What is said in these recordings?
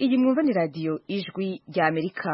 Iyi mwumva ni radiyo ijwi rya Amerika.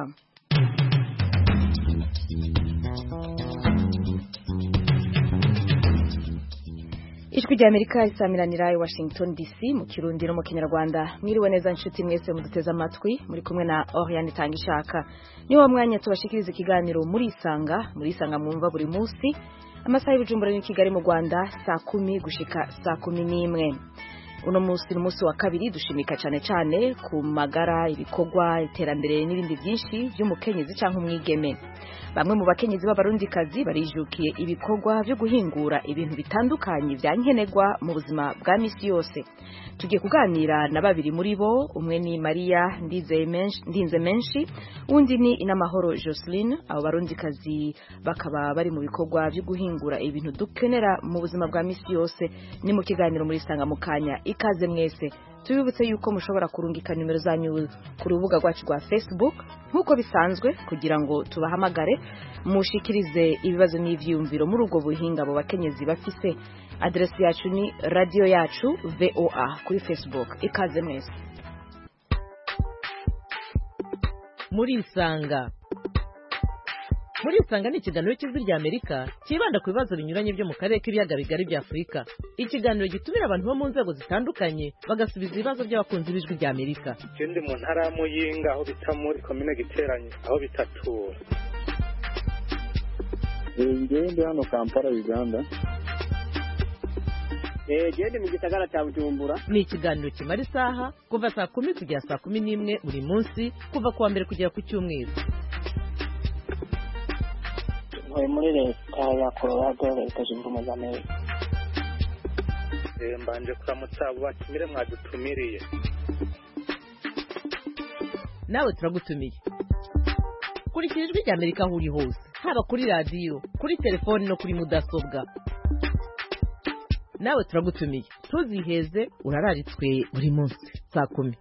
Ijwi rya Amerika isamiranira i Washington DC mu Kirundi no mu Kinyarwanda. Mwiriwe neza nshuti mwese muduteze amatwi, muri kumwe na Oriane Tangishaka. Niwo mwanya tubashikiriza ikiganiro muri Isanga mwumva buri munsi amasaha y'Ibujumbura ni Kigali mu Rwanda saa 10 gushika saa 11. Uno munsi n'umunsi wa kabiri dushimika cyane ku magara, ibikorwa, iterambere n'ibindi byinshi by'umukenyezi canke umwigeme. Bamwe mu bakenyezi b'abarundikazi barijukiye ibikorwa byo guhingura ibintu bitandukanye byankenerwa mu buzima bwa misi yose. Tugiye kuganira na babiri muri bo, umwe ni Maria Ndinze Menshi, undi ni Inamahoro Joseline. Abo barundikazi bakaba bari mu bikorwa byo guhingura ibintu dukenera mu buzima bwa misi yose. Ni mu kiganiro muri Isanga mu kanya. Ikaze mwese. Tubibutse yuko mushobora kurungika nimero zanyu ku rubuga rwacu rwa Facebook nkuko bisanzwe kugira ngo tubahamagare mushikirize ibibazo n'ivyumviro muri ubwo buhinga bo bakenyezi bafise. Adresi yacu ni radio yacu VOA kuri Facebook. Ikaze mwese. Muri Isanga ni ikiganiro cy'Ijwi rya Amerika kibanda ku bibazo binyuranye byo mu karere k'ibiyaga bigari bya Afurika. Ikiganiro gitumira abantu bo mu nzego zitandukanye bagasubiza ibibazo by'abakunzi b'Ijwi rya Amerika. Ikindi mu ntara ya Muyinga aho bita muri komine Giteranye aho bitatura. Ngende hano Kampala Uganda. Gende mu gisagara cya Bujumbura. Ni ikiganiro kimara isaha kuva saa 10 kugera saa 11 buri munsi kuva kuwa mbere kugera ku cyumweru. Muri leta ya Colorado leta zunze ubumwe za Amerika. Mbanje kuramutsa abo batumire mwadutumiriye. Nawe turagutumiye. Kurikira Ijwi rya Amerika aho uri hose, haba kuri radio, kuri telefone no kuri mudasobwa. Nawe turagutumiye. Tuziheze urararitswe buri munsi saa 10.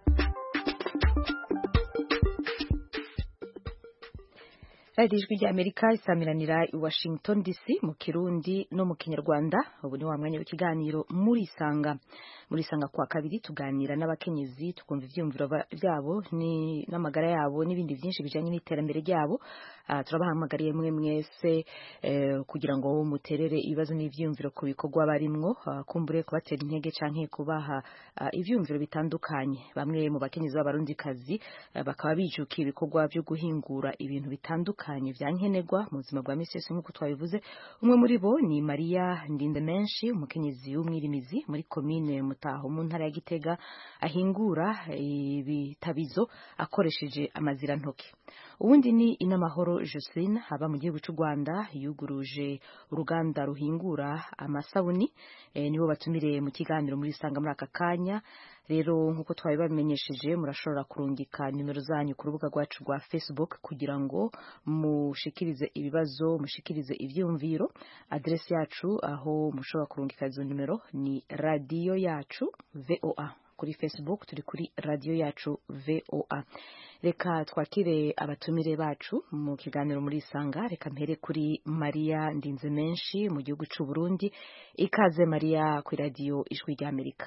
Ijwi rya Amerika isamiranira i Washington DC mu Kirundi no mu Kinyarwanda. Ubu ni wa mwanya w'ikiganiro muri Isanga. Muri Isanga kwa kabiri tuganira n'abakenyezi tukumva ivyumviro byabo ni n'amagara yabo n'ibindi byinshi bijanye n'iterambere ryabo. Turabahamagariye mwe mwese kugira ngo muterere ibibazo n'ivyumviro ku bikorwa barimwo, kumbure kubatera intege canke kubaha ivyumviro bitandukanye. Bamwe mu bakenyezi b'abarundikazi bakaba bijukiye ibikorwa byo guhingura ibintu bitandukanye byankenerwa mu buzima bwa misi yose nk'uko twabivuze. Umwe muri bo ni Maria Ndinze Menshi, umukenyezi w'umwirimizi muri komine Mutaho mu ntara ya Gitega, ahingura ibitabizo akoresheje amazirantoke. Uwundi ni Inamahoro Joseline, haba mu gihugu cy'u Rwanda, yuguruje uruganda ruhingura amasabuni. Nibo batumire mu kiganiro muri Isanga muri aka kanya. Rero nkuko twabibamenyesheje murashobora kurungika nimero zanyu ku rubuga rwacu rwa Facebook kugira ngo mushikirize ibibazo, mushikirize ivyumviro. Adresi yacu aho mushobora kurungika izo nimero ni radio yacu VOA. Kuri Facebook turi kuri radio yacu VOA. Reka twakire abatumire bacu mu kiganiro muri Isanga. Reka mpere kuri Maria Ndinze Menshi mu gihugu cy'u Burundi. Ikaze Maria ku radio Ijwi rya Amerika.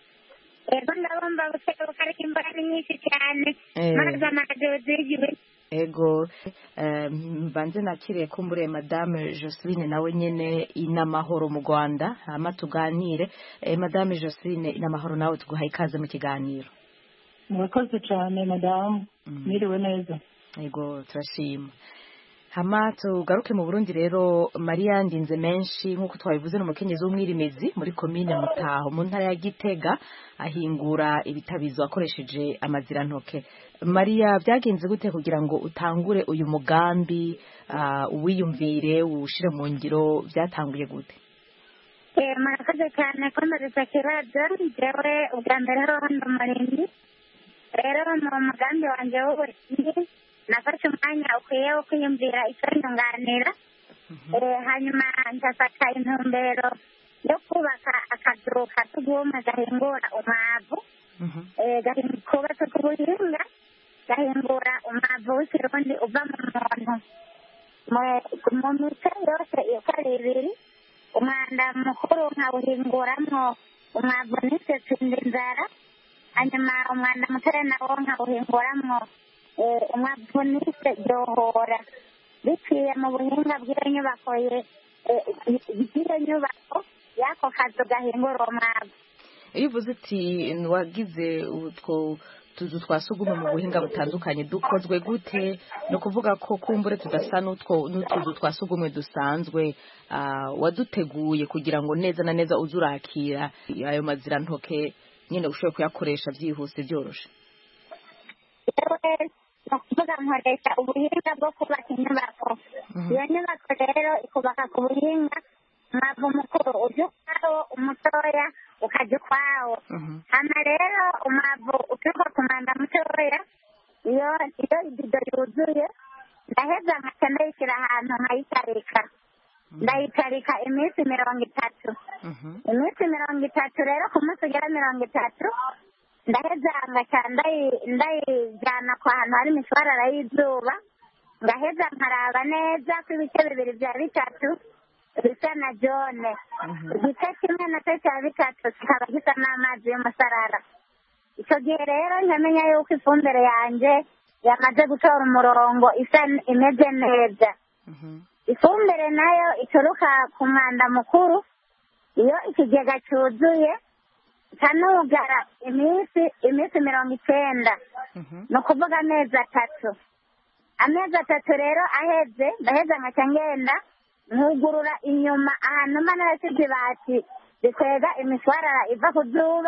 Ndabomba guseka ukareka imbaraga nyinshi cyane maze amadozigiwe. Ego mbanze nakire kumbure Madame Joseline nawe nyene Inamahoro mu Rwanda, hama tuganire. Madame Joseline Inamahoro nawe tuguhaye ikaze mu kiganiro. Murakoze cyane Madame. Mwiriwe neza. Ego turashima. Hama tugaruke mu Burundi rero. Maria Ndinze Menshi nkuko twabivuze n'umukenyezi w'umwirimizi muri komine Mutaho mu ntara ya Gitega, ahingura ibitabizo akoresheje amazirantoke. Maria, byagenze gute kugira ngo utangure uyu mugambi, uwiyumvire ushire mu ngiro, byatanguye gute? Murakoze cyane ko ndaza kibazo. Jewe ubwa mbere ho ndumurimyi. Rero mu mugambi wanje w'uburimyi nafashe umwanya ukwiye wo kwiyumvira icyo nyunganira. Hanyuma ndafata intumbero yo kubaka akazu katuguma gahingura umwavu. Kubatse ku buhinga gahingura umwavu w'ikirundi uva mu muntu mu mice yose uko ari ibiri. Umwanda mukuru nkawuhinguramwo umwavu n'isetse inzara. hanyuma umwanda mutoya nawo nkawuhinguramwo umwavu nise ryohora biciye mu buhinga bw'iyo nyubako bw'iyo nyubako y'ako kazu gahingura uwo mwavu. iyo uvuze uti wagize utwo tuzu twa sugumwe mu buhinga butandukanye dukozwe gute? ni ukuvuga ko kumbure tudasa n'utuzu twa sugumwe dusanzwe, waduteguye kugira ngo neza na neza uze urakira ayo mazirantoke nyine ushobore kuyakoresha byihuse byoroshe? yewe ni ukuvuga nkoresha ubuhinga bwo kubaka inyubako. iyo nyubako rero ikubaka ku buhinga umwavu mukuru ujya ukwawo, umutoya ukajya ukwawo. hano rero umwavu uturuka ku mwanda mutoya iyo ibido yuzuye ndaheza nkaca ndayishyira ahantu nkayitarika. ndayitarika iminsi 30. iminsi 30 rero ku munsi ugera 30 ndaheza ngaca ndayijyana ku hantu hari imishwarara y'izuba, ngaheza nkaraba neza ko ibice 2 bya 3 bisa na jone. igice kimwe na cyo cya 3 kikaba gisa n'amazi y'umusarara. icyo gihe rero nkamenya yuko ifumbire yanjye yamaze gutora umurongo imeze neza. ifumbire nayo ituruka ku mwanda mukuru iyo ikigega cyuzuye ikanugara iminsi 90. ni ukuvuga amezi 3. amezi 3 rero aheze ndaheza nkaca ngenda nkugurura inyuma ahantu mba narasize ibati rikwega imishwarara iva ku zuba,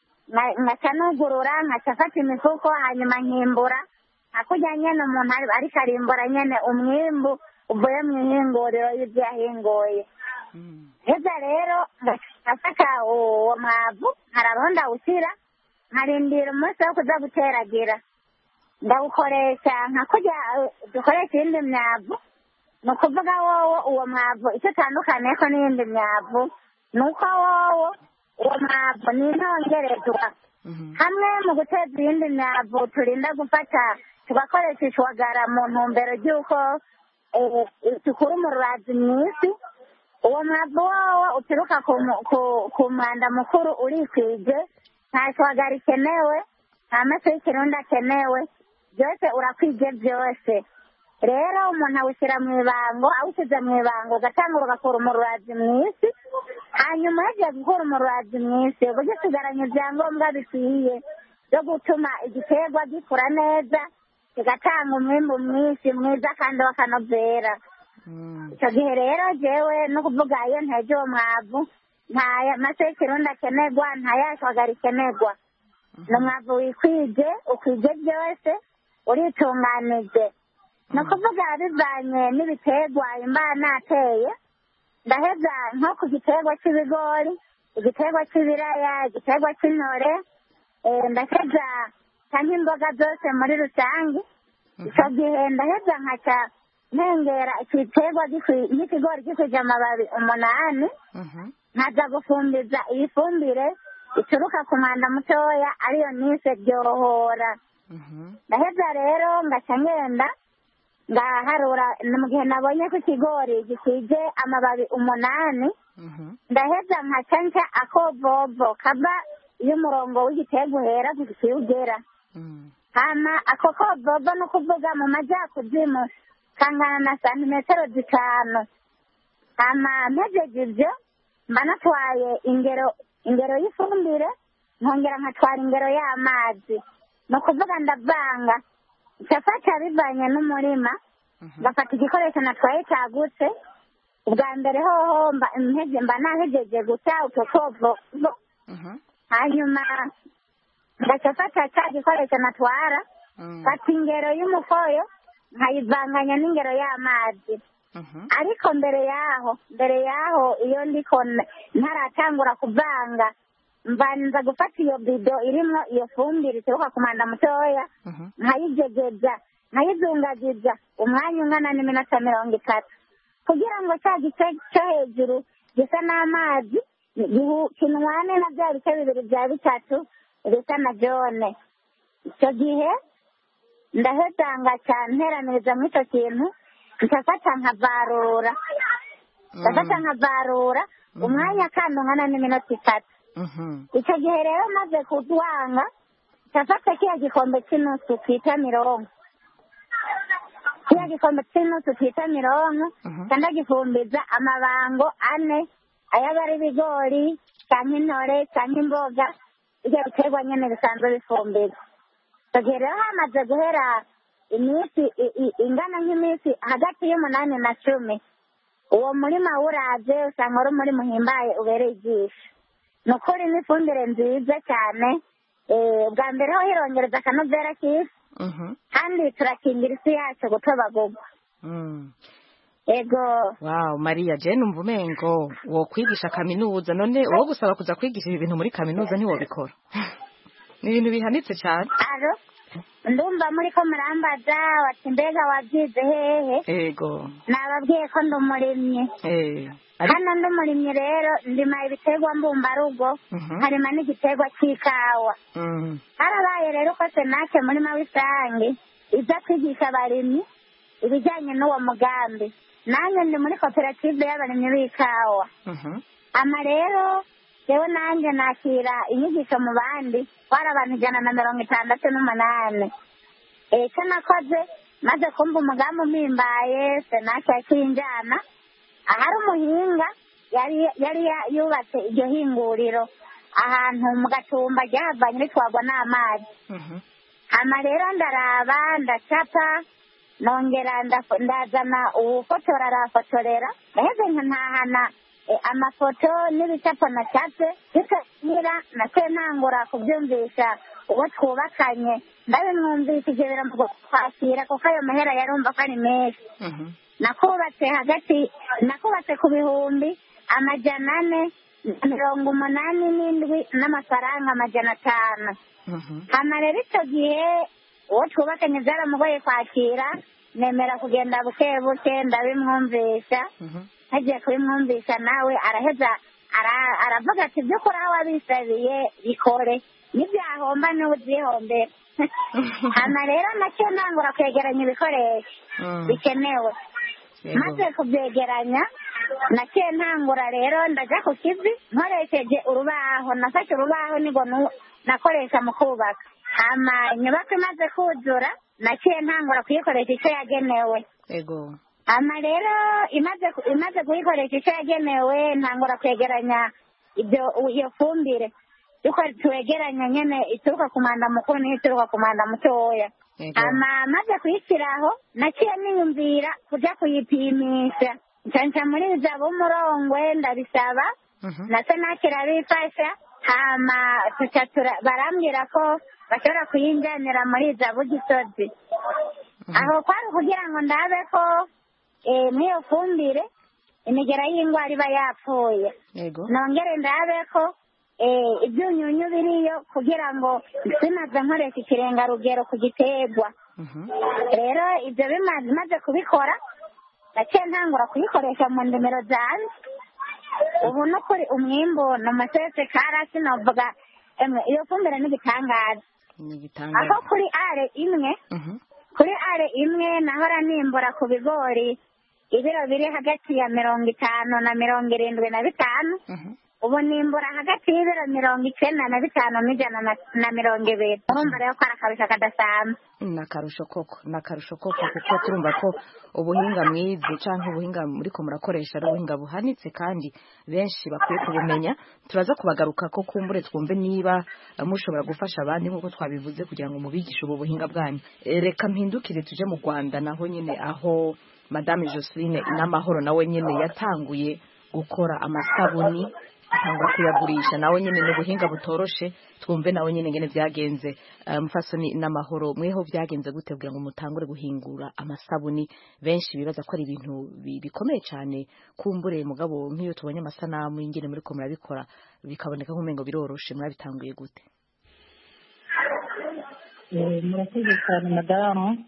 nkaca nugurura nkaca afata imifuko hanyuma nkimbura hakurya nyene umuntu ariko arimbura nyene umwimbu uvuye mu ihinguriro y'ibyo yahinguye. heza rero ngafata uwo mwavu nkarabaho ndawushyira nkarindira umunsi wo kuza guteragira. ndawukoresha nka kurya dukoresha iyindi myavu. ni ukuvuga wowo uwo mwavu icyo utandukaniye ko n'iyindi myavu ni uko wowo uwo mwavu ni intongerezwa. hamwe mu guteza iyindi myavu turinda gufata tugakoresha ishwagara mu ntumbero ry'uko dukura umurazi mu isi. uwo mwavu wowo uturuka ku mwanda mukuru urikwije, nta shwagara ikenewe, nta maso y'ikirundi akenewe, byose urakwije byose. rero umuntu awushyira mu ibango, awushyize mu ibango ugatangura ugakura umurazi mu isi. hanyuma yagiye gukura umurazi mu isi uba ugisigaranye ibyangombwa bikwiye byo gutuma igiterwa gikura neza kigatanga umwimbu mwinshi mwiza kandi w'akanovera. icyo gihe rero jewe no kuvuga iyo nteje uwo mwavu nta maso y'ikirundi akenerwa, nta yashwagara ikenerwa. ni umwavu wikwije, ukwije byose, uritunganije. ni ukuvuga bivanye n'ibiterwa imba nateye. ndaheza nko ku giterwa cy'ibigori, igiterwa cy'ibiraya, igiterwa cy'intore, ndaheza cyangwa imboga zose muri rusange. icyo gihe ndaheza nkaca ntengera igiterwa nk'ikigori gikwije amababi 8, nkaza gufumbiza iyi fumbire ituruka ku mwanda mutoya ariyo nise ryohora. ndaheza rero ngaca ngenda ngaharura mu gihe nabonye ko ikigori gikwije amababi 8, ndaheza nkaca nca akovovo kava iyo umurongo w'igiterwa uhera gushika ugera. hama ako kovovo no kuvuga mu majyakuzimu kangana na santimetero 5. hama mpejeje ibyo mba natwaye ingero y'ifumbire, nkongera nkatwara ingero y'amazi. ni ukuvuga ndavanga icafata bivanye n'umurima, ngafata igikoresho natwaye cyagutse. ubwa mbere hoho mba nahejeje guca utwo kovovo, hanyuma ngacafata cya gikoresho natwara, fata ingero y'umukoyo nkayivanganya n'ingero y'amazi. ariko mbere yaho iyo ndiko ntaratangura kuvanga mbanza gufata iyo bido irimo iyo fumbire ituruka ku mwanda mutoya, nkayijegeza nkayizungagiza umwanya ungana n'iminota 30 kugira ngo cya gice cyo hejuru gisa n'amazi kinwane na bya bice 2 bya 3 bisa na jone. icyo gihe ndaheza ngaca nteraniriza muri icyo kintu, nkafata nkavarura umwanya kandi ungana n'iminota 3. icyo gihe rero maze kudwanga ndafata kiriya gikombe cy'inusu twita mironko, kiriya gikombe cy'inusu twita mironko ndagifumbiza amabango 4 ayaba ari ibigori cyangwa intore cyangwa imboga, ibyo biterwa nyine bisanzwe bifumbiza. Igihe rero hamaze guhera iminsi ingana nk'iminsi hagati y'8 na 10, uwo murima wuraje usanga uri muri muhimbaye ubereye ijisho. Ni ukuri n'ifumbire nziza cyane, bwa mbere ho hirongereza akanovera k'isi, kandi turakingira isi yacu gutobagurwa. Ego. Wow, Maria je numva umengo wo kwigisha kaminuza, none uwo gusaba kuza kwigisha ibi bintu muri kaminuza ntiwobikora? Ni ibintu bihanitse cyane. Aro ndumva muri ko murambaza wati mbega wabyize hehe? Ego. Nababwiye ko ndumurimye. Hano ndumurimye rero ndima ibiterwa mbumbarugo, harima n'igiterwa cy'ikawa. Harabaye rero ko senake muri mawisange iza kwigisha abarimyi ibijyanye n'uwo mugambi. Nanjye ndi muri koperative y'abarimyi b'ikawa. Ama rero yewe nanjye nakira inyigisho mu bandi, bari abantu 168. Icyo nakoze maze kumva umugambi umpimbaye, senake yakinjana ahari umuhinga yari yubatse iryo hinguriro ahantu mu gatumba ryahavanye ritwagwa n'amazi. Hama rero ndaraba ndacapa, nongera ndazana uwufotora arafotorera, naheze nkantahana amafoto n'ibicapo nacapye, bikanyira naciye ntangura kubyumvisha uwo twubakanye, ndabimwumvishije biramugoye kwakira kuko ayo mahera yarumva ko ari menshi. Nakubatse ku 487 n'amafaranga 500. Hama rero icyo gihe uwo twubakanye byaramugoye kwakira, nemera kugenda buke buke ndabimwumvisha. Hagiye kubimwumvisha nawe araheza aravuga ati ibyo ukora wabisabiye bikore, n'ibyahomba niwe uzyihombera. Hama rero nacyo ntangura kwegeranya ibikoresho bikenewe. Maze kubyegeranya naciye ntangura rero ndaja ku kivi nkoresheje urubaho. Nafashe urubaho nigo nakoresha mu kubaka. Hama inyubako imaze kuzura naciye ntangura kuyikoresha icyo yagenewe. Hama rero imaze kuyikoresha icyo yagenewe ntangura kwegeranya iyo fumbire yuko twegeranya nyene ituruka ku mwanda mukuru n'ituruka ku mwanda mutoya. Hama maze kuyishyiraho naciye niyumvira kuja kuyipimisha, ncanca muri za b'umurongwe ndabisaba, nase nakira bifasha. Hama barambwira ko bashobora kuyinjanira muri za Bugisozi. Aho kwari kugira ngo ndabe ko n'iyo fumbire imigera y'ingwara iba yapfuye, nongere ndabe ko ibyunyunyu biriyo kugira ngo sinaza nkoresha ikirengarugero ku giterwa. Rero ibyo bimaze kubikora naciye ntangura kuyikoresha mu ndimiro zanjye. Ubu no kuri umwimbu ni amasese karasi, novuga iyo fumbire n'igitangaza. Aho kuri are imwe nahora nimbura ku bigori ibiro biri hagati ya 50 na 75. Ubu nimbura hagati y'ibiro 95 n'ijana na 120. Urumva rero ko ari akarusho kadasanzwe. Nakarusho koko kuko turumva ko ubuhinga mwiza cyangwa ubuhinga muri ko murakoresha ari ubuhinga buhanitse kandi benshi bakwiye kubumenya. Turaza kubagaruka ko kumbure twumve niba mushobora gufasha abandi nk'uko twabivuze kugira ngo mubigishe ubu buhinga bwanyu. Reka mpindukire tuje mu Rwanda naho nyine aho Madame Joseline Inamahoro nawe nyine yatanguye gukora amasabuni, atangwa kuyagurisha. Nawe nyine n'ubuhinga butoroshe, twumve nawe nyine ngene byagenze. Mufasoni Inamahoro, mweho byagenze gute kugira ngo mutangure guhingura amasabuni? Benshi bibaza ko ari ibintu bikomeye cyane, kumbure mugabo nk'iyo tubonye amasanamu y'ingene muri ko murabikora bikaboneka nk'umengo biroroshe. Murabitanguye gute? Murakoze cyane madamu.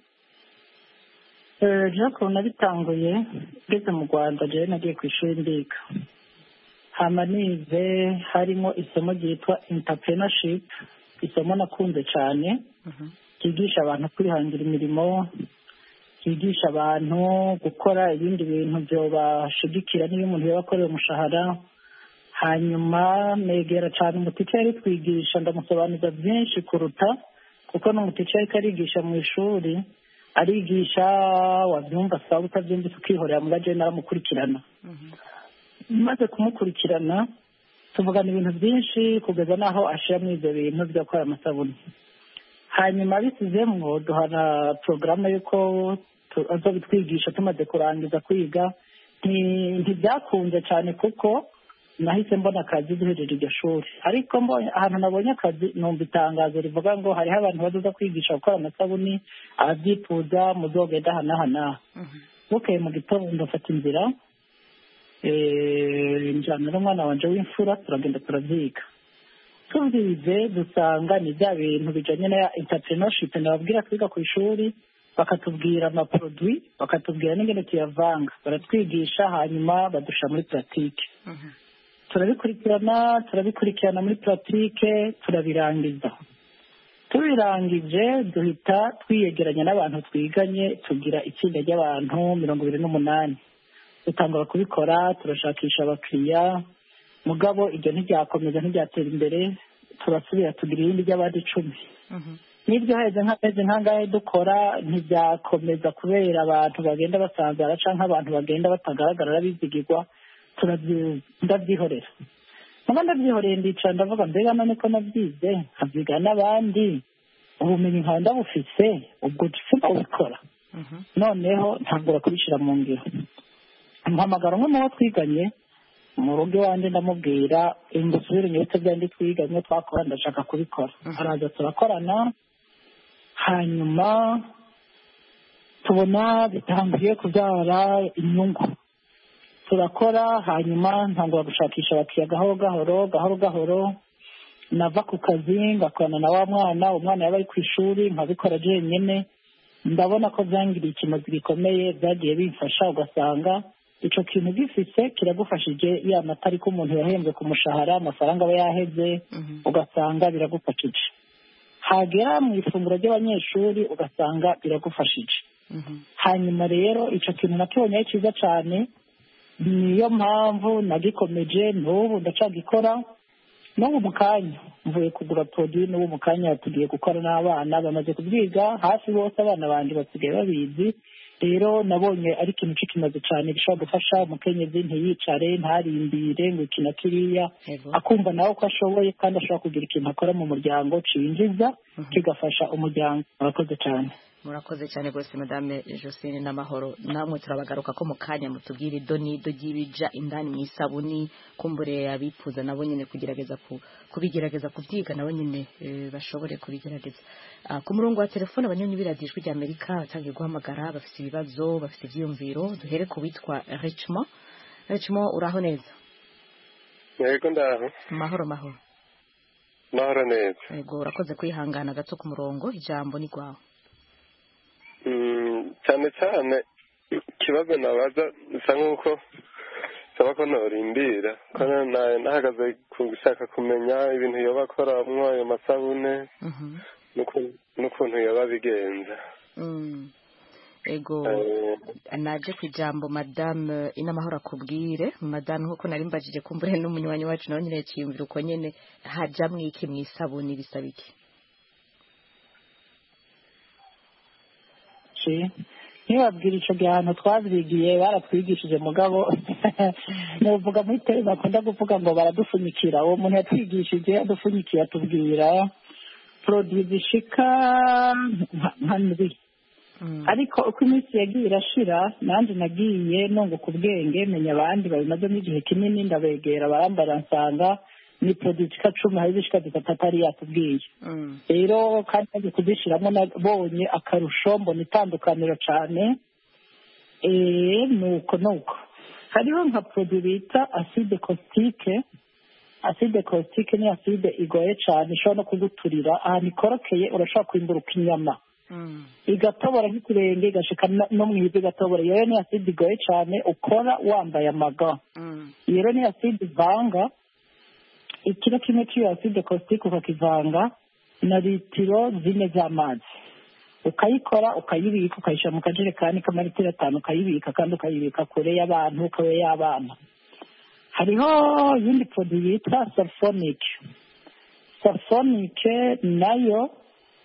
Jacob nabitanguye ngeze mu Rwanda, jewe nagiye ku ishuri ndiga. Hama nize harimo isomo ryitwa entrepreneurship, isomo nakunze cyane. Kigisha abantu kwihangira imirimo, kigisha abantu gukora ibindi bintu byo bashigikira niyo umuntu yabakorera umushahara. Hanyuma negera cyane umutike yari twigisha, ndamusobanuza byinshi kuruta kuko n'umutica ariko arigisha mu ishuri arigisha wabyumva sawa utabyumvise ukihorera mu gaje naramukurikirana maze kumukurikirana tuvugana ibintu byinshi kugeza n'aho ashiramo ibyo bintu byo gukora amasabune hanyuma bisizemwo duhana porogaramu y'uko azobitwigisha tumaze kurangiza kwiga ntibyakunze cyane kuko nahise mbona akazi duhejeje iryo shuri ariko ahantu nabonye akazi numva itangazo rivuga ngo hariho abantu bazoza kwigisha gukora amasabuni ababyifuza muzogenda ahanahana bukeye mu gitondo mfata inzira njyana n'umwana wanje w'imfura turagenda turavyiga tubyize dusanga ni bya bintu bijanye na entrepreneurship nababwira twiga ku ishuri bakatubwira amaproduit bakatubwira n'ingene tuyavanga baratwigisha hanyuma badusha muri pratique turabikurikirana muri pratique turabirangiza tubirangije duhita twiyegeranya n'abantu twiganye tugira itsinda ry'abantu 28 dutangura kubikora turashakisha abakiriya mugabo iryo ntiryakomeza ntiryatera imbere turasubira tugira irindi ry'abandi 10 n'ibyo heze nk'angahe dukora ntibyakomeza kubera abantu bagenda basanzara canke abantu bagenda batagaragara bizigirwa ndabyihorera muga ndabyihoreye ndicara ndavuga mbega none ko nabyize nkabyiga n'abandi ubumenyi nkaba ndabufise ubwo dufite kubikora noneho ntangura kubishyira mu ngiro mpamagara umwe mu bo twiganye mu rugo iwanjye ndamubwira ingusubire inyubutse byandi twiganye twakora ndashaka kubikora araza turakorana hanyuma tubona bitangiye kubyara inyungu turakora hanyuma ntangura gushakisha abakiriya gahoro gahoro nava ku kazi ngakorana na wa mwana umwana yaba ari ku ishuri nkabikora jenyine ndabona ko byangiriye ikimazi gikomeye byagiye bimfasha ugasanga icyo kintu gifise kiragufashije ya matari ko umuntu yahembwe ku mushahara amafaranga aba yaheze ugasanga biragufashije hagera mu ifunguro ry'abanyeshuri ugasanga biragufashije hanyuma rero icyo kintu nakibonye ari cyiza cyane niyo mpamvu nagikomeje n'ubu ndacagikora n'ubu mu kanya mvuye kugura produit n'ubu mu kanya tugiye gukora n'abana bamaze kubyiga hafi bose abana bandi basigaye babizi rero nabonye ari ikintu kimaze cyane gishobora gufasha umukenyezi ntiyicare ntarindire ngo ikina kiriya akumva nawe ko ashoboye kandi ashobora kugira ikintu akora mu muryango cinjiza kigafasha umuryango. Murakoze cyane. Murakoze cyane rwose madame Josine n'amahoro namwe turabagaruka ko mu kanya mutubwire idonido ry'ibija indani mu isabuni kumbure abifuza nabo nyine kubigerageza kubyiga nabo nyine bashobore kubigerageza ku murongo wa telefone abanyonyi biradijwe rya Amerika batangiye guhamagara bafite ibibazo bafite ivyumviro duhere ku witwa Richmond uraho neza? Yego ndaho. Mahoro neza. Yego urakoze kwihangana gato ku murongo ijambo ni gwawe. Cyane cyane ikibazo nabaza bisa nk'uko saba ko norimbira ko nahagaze gushaka kumenya ibintu yoba akoramwo ayo masabune n'ukuntu yoba bigenza. Ego naje ku ijambo madame inamahoro akubwire madame nkuko nari mbajije kumbure n'umunywanyi wacu nawe nyine cyimvira uko nyene hajamwe iki mu isabuni bisabiki ntibabwira icyo gihano twabyigiye baratwigishije mugabo nuvuga muri tele bakunda kuvuga ngo baradupfunyikira uwo muntu yatwigishije adupfunyikiye atubwira produit zishika nka ndwi ariko uko iminsi yagiye irashira nanjye nagiye nunguka ubwenge menya abandi babimazemo igihe kinini ndabegera barambara nsanga ni produit zishika 10 hari zishika 3 atari yatubwiye rero kandi nagiye kuzishiramo nabonye akarusho mbona itandukaniro cyane nuko hariho nka produit bita acide caustique ni acide igoye cyane ishobora no kuguturira ahantu ikorokeye urashobora kwimburuka inyama igatobora nk'ikirenge igashika no mu ivi igatobora iyo ni acide igoye cyane ukora wambaye amaga iyo ni acide ivanga ikiro kimwe cy'iyo acide caustique ukakivanga na litiro 4 z'amazi ukayikora ukayibika ukayishyira mu kajerekani k'amaritiro 5 ukayibika kandi ukayibika kure y'abantu kawe y'abana. Hariho yindi produit yitwa sulfonic nayo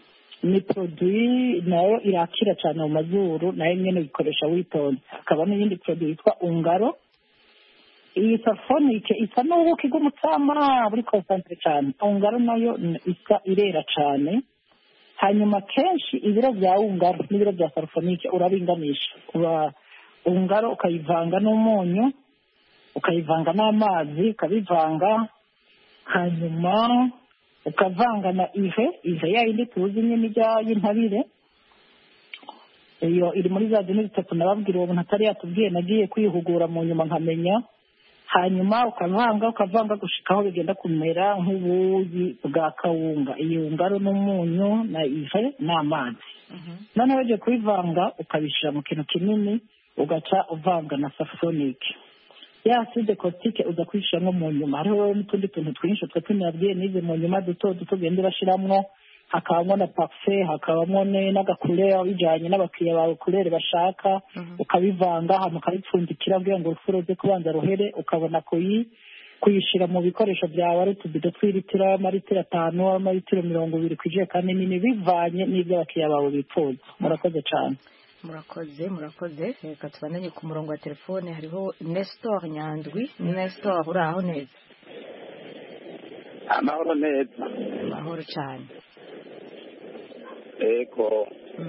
ni produit nayo irakira cyane mu mazuru, nayo nyene uyikoresha witonze. Hakaba n'iyindi produit yitwa Ungaro. Iyi Safonike isa n'ubuki bw'umutsama buri concentre cyane. Ungaro nayo isa irera cyane. Hanyuma kenshi ibiro bya Ungaro n'ibiro bya Safonike urabinganisha. Ungaro ukayivanga n'umunyu, ukayivanga n'amazi, ukabivanga, hanyuma ukavanga na ive yayindi tuzi nyine y'intabire. Iyo iri muri za zine zitatu nababwira uwo muntu atari yatubwiye, nagiye kwihugura mu nyuma nkamenya. Hanyuma ukavanga gushikaho bigenda kumera nk'ubuyi bwa kawunga. Iyo Ungaro n'umunyu na ive n'amazi. Noneho ugiye kubivanga ukabishira mu kintu kinini, ugaca uvanga na Safonike. Ya acide caustique uza kwishiramo mu nyuma. Hariho n'utundi tuntu twinshi twe tunabwiye nize mu nyuma duto genda bashiramwo. Hakabamo na parfait, hakabamo n'agakurere bijanye n'abakiriya bawe kurere bashaka. Ukabivanga hama ukabipfundikira kugira ngo ufuroze kubanza ruhere, ukabona kuyishira mu bikoresho byawe ari utubido tw'ilitiro, amaritiro 5, amaritiro 20 kwijekane nini, bivanye n'ibyo abakiriya bawe bifuza. Murakoze cyane. Murakoze. Reka tubananye ku murongo wa telefone. Hariho Nestor Nyandwi. Nestor, uraho neza? Amahoro neza. Amahoro cyane. Ego.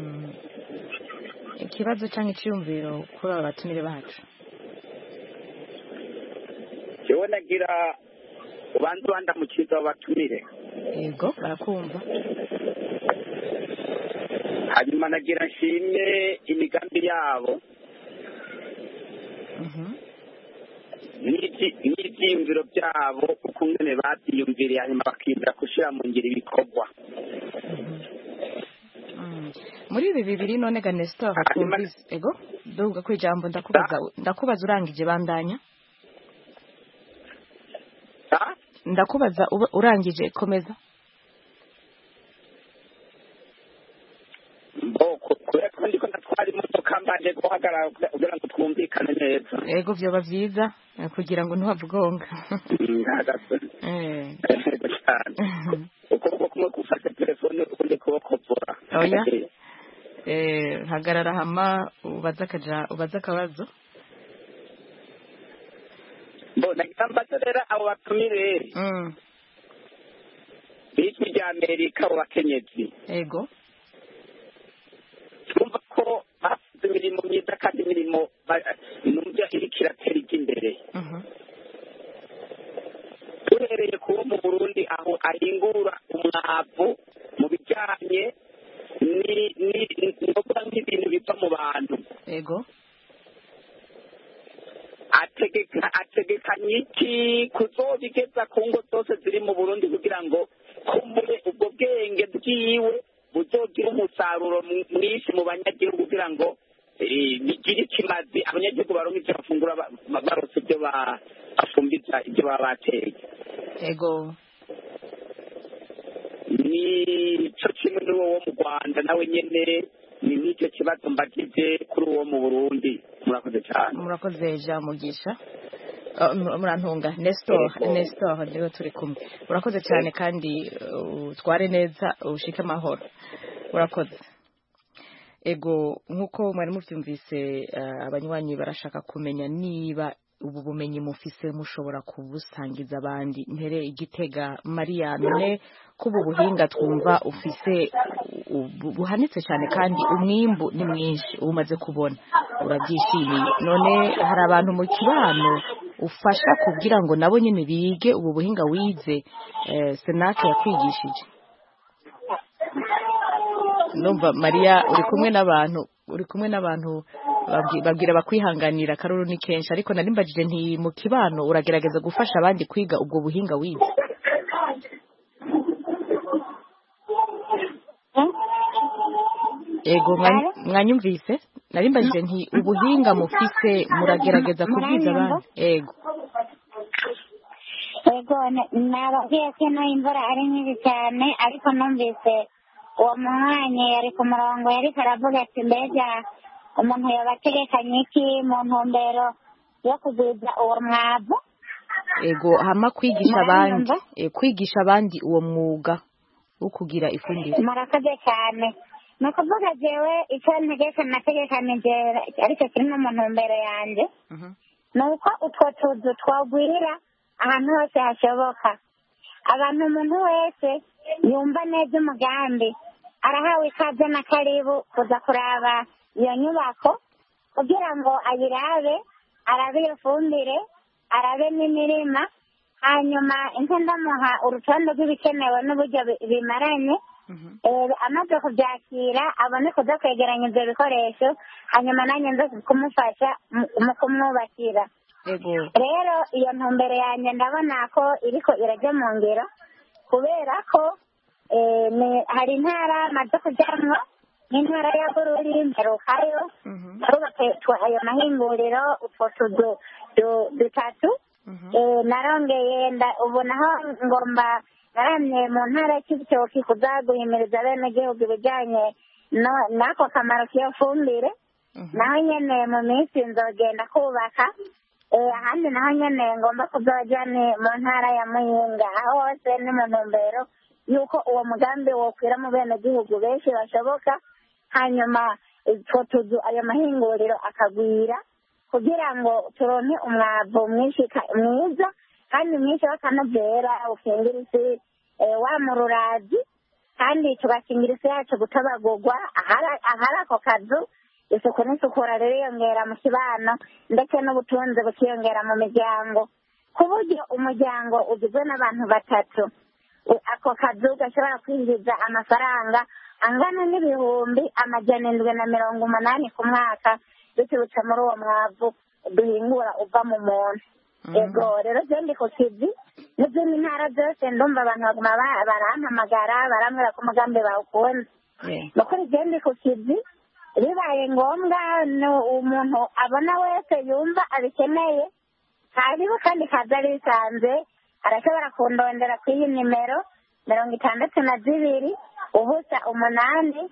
Ikibazo cyangwa icyumviro kuri aba batumire bacu? Jewe nagira ubanza bandamukiza abatumire. Ego, barakumva. Hanyuma nagira nshime imigambi yabo n'ibyiyumviro byabo uko ngene babyiyumviriye, hanyuma bakindira gushyira mu ngiro ibikorwa. Muri ibi bibiri none ga Nestor hakumvise. Ego, duga ku ijambo ndakubaza urangije bandanya. Ndakubaza urangije komeza. Ndiko ndatwara imodoka mbanje guhagarara kugira ngo twumvikane neza. Ego, vyoba vyiza kugira ngo ntuhavugonga. Ukuboko kumwe gufata telefone ukundi kuboko vura. Oya. Hagarara hama ubaza akabazo. Nagira mbaze rero abo batumire b'ijwi rya Amerika abo bakenyezi. Ego. Twumva ko bafite imirimo myiza kandi imirimo numva iriko iratera imbere. Duhereye kuwo mu Burundi aho ahingura umwavu mu bijyanye n'ibintu biva mu bantu. Ego. Ategekanye iki kuzobigeza ku ngo zose ziri mu Burundi kugira ngo kumbure ubwo bwenge bwiwe buzogira umusaruro mwinshi mu banyagihugu kugira ngo bigire ikimazi, abanyagihugu baronke ivyo bafungura barose ibyo bafumbiza ibyo baba bateye. Ego. Nico kimwe n'uwo wo mu Rwanda nawe nyene ni n'icyo kibazo mbagije kuri uwo mu Burundi. Murakoze cyane. Murakoze Jean Mugisha. Murantunga Nestor rero turi kumwe. Urakoze cyane kandi utware neza ushike amahoro. Urakoze. Ego, nkuko mwari muvyumvise abanywanyi barashaka kumenya niba ubu bumenyi mufise mushobora kubusangiza abandi. Mpere Igitega Maria, none kubu buhinga twumva ufise buhanitse cyane kandi umwimbu ni mwinshi umaze kubona urabyishimiye. None hari abantu mu kibano ufasha kugira ngo nabo nyine bige ubu buhinga wize Senake yakwigishije? Numva Maria uri kumwe n'abantu babwira bakwihanganira karuru ni kenshi, ariko nari mbajije nti mu kibano uragerageza gufasha abandi kwiga ubwo buhinga wize? Ego, mwanyumvise? Nari mbajije nti ubuhinga mufise muragerageza kubwiza abandi? Ego. Ego, nababwiye ko ino imvura ari nyinshi cyane, ariko numvise uwo mwanya yari ku murongo yariko aravuga ati mbega umuntu yobategekanye iki mu ntumbero yo kugwiza uwo mwavu. Ego, hama kwigisha abandi uwo mwuga wo kugira ifumbire? murakoze cyane. ni ukuvuga jewe icyo nategekanije aricyo kiri no mu ntumbero yanjye ni uko utwo tuzu twagwira ahantu hose hashoboka. umuntu wese yumva neza umugambi arahawe ikaze na karibu kuza kuraba iyo nyubako kugira ngo ayirabe, arabe iyo fumbire, arabe n'imirima, hanyuma inka ndamuha urutonde rw'ibikenewe n'uburyo bimaranye. Amaze kubyakira abone kuza kwegeranya ibyo bikoresho, hanyuma nanjye nza kumufasha mu kumwubakira. Rero iyo ntumbero yanjye ndabona ko iriko irajya mu ngiro, kubera ko hari intara maze kujyamwo nk'intara ya Bururi, mperukayo twubaka ayo mahinguriro, utwo tuzu dutatu. Narongeye ubu naho ngomba naramye mu ntara y'Ibitoki kuza guhimiriza abenegihugu ibijyanye n'ako kamaro k'iyo fumbire. Naho nyene mu minsi nzogenda kubaka ahandi, naho nyene ngomba kuzoja ni mu ntara ya Muyinga. Aho hose ni mu ntumbero yuko uwo mugambi wokwira mu benegihugu benshi bashoboka, hanyuma utwo tuzu ayo mahinguriro akagwira kugira ngo turonke umwavu mwiza kandi mwinshi w'akanovera ukingira isi wa mururazi, kandi tugakingira isi yacu gutabagurwa. ahari ako kazu isuku n'isukura ririyongera mu kibano ndetse n'ubutunzi bukiyongera mu miryango, ku buryo umuryango ugizwe n'abantu batatu ako kazu gashobora kwinjiza amafaranga angana n'ibihumbi 780 ku mwaka biturutse muri uwo mwavu duhingura uva mu muntu. Ego rero ndi ku kizi n'izindi ntara zose ndumva abantu baguma barampamagara barambwira ko umugambi bawukunze. ni ukuri ndi ku kizi, bibaye ngombwa umuntu abona wese yumva abikeneye hariho kandi kaza bisanze, arashobora kundondera kuri iyi nimero 62 ubusa 8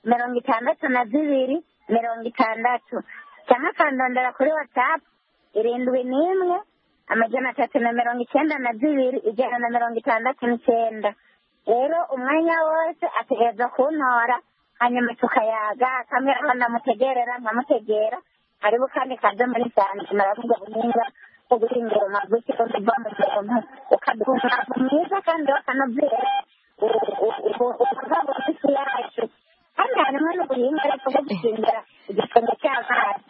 62 60, cyangwa akandondera kuri WhatsApp 71 392 169. rero umwanya wose ategereza kuntora, hanyuma tukayaga akamera ndamutegerera nkamutegera. hariho kandi kaza muri sanze naravuga ubuhinga bwo guhingura amavuta ko tuva mu muntu ukaduha umwavu mwiza kandi wakanobyera ubugabo bw'isi yacu, kandi harimo n'ubuhinga ariko bwo guhindura igisenge cy'amazi.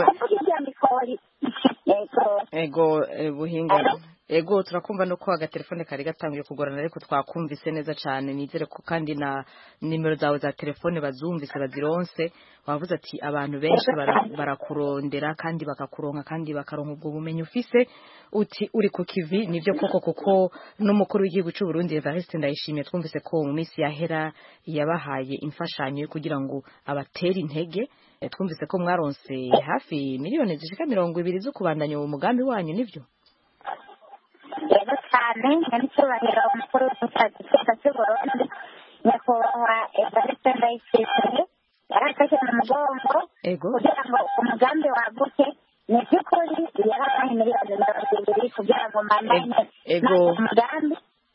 Buhinga. Ego turakumva no ko agatelefone kari gatangiye kugorana, ariko twakumvise neza cyane. Nizere ko kandi na nimero zawe za telefone bazumvise bazironse. Wavuze ati abantu benshi barakurondera kandi bakakuronka kandi bakaronka ubwo bumenyi ufise, uti uri ku kivi. Nivyo koko kuko n'umukuru w'igihugu cy'u Burundi Evariste Ndayishimiye twumvise ko mu minsi yahera yabahaye imfashanyo kugira ngo abatere intege. Twumvise ko mwaronse hafi miliyoni zishika 20 zo kubandanya uwo mugambi wanyu, nivyo? Yego cyane, n'icyubahiro umukuru w'igihugu cy'u Burundi nyakubahwa Evariste Ndayishimiye yarafashe mu mugongo kugira ngo umugambi waguke. Ni by'ukuri yarabahaye miliyoni 20 kugira ngo mandanye umugambi.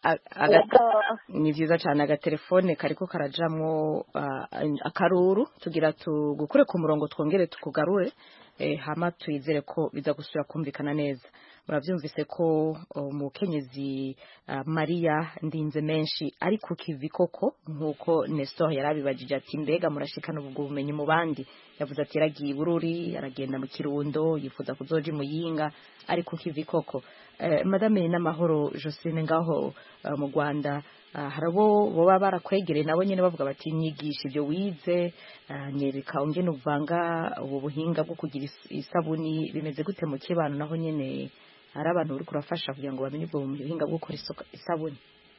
Ni vyiza cyane. Agatelefone kariko karajamwo akaruru, tugira tugukure ku murongo twongere tukugarure, hama twizere ko biza gusubira kumvikana neza. Muravyumvise ko umukenyezi Maria Ndinze menshi ari ku kivi koko, nkuko Nestor yarabibajije ati mbega murashikana ubwo bumenyi mu bandi. Yavuze ati yaragiye Bururi, aragenda mu Kirundo, yifuza kuzoja Muyinga, ari ku kivi koko. Madame Namahoro Joseline ngaho mu Rwanda harabo boba barakwegereye nabo nyene bavuga bati nyigisha ibyo wize, nyereka ungene uvanga ubu buhinga bwo kugira isabuni bimeze gute mu kibano, naho nyene hari abantu uri kurafasha kugira ngo bamenye ubwo buhinga bwo gukora isabuni.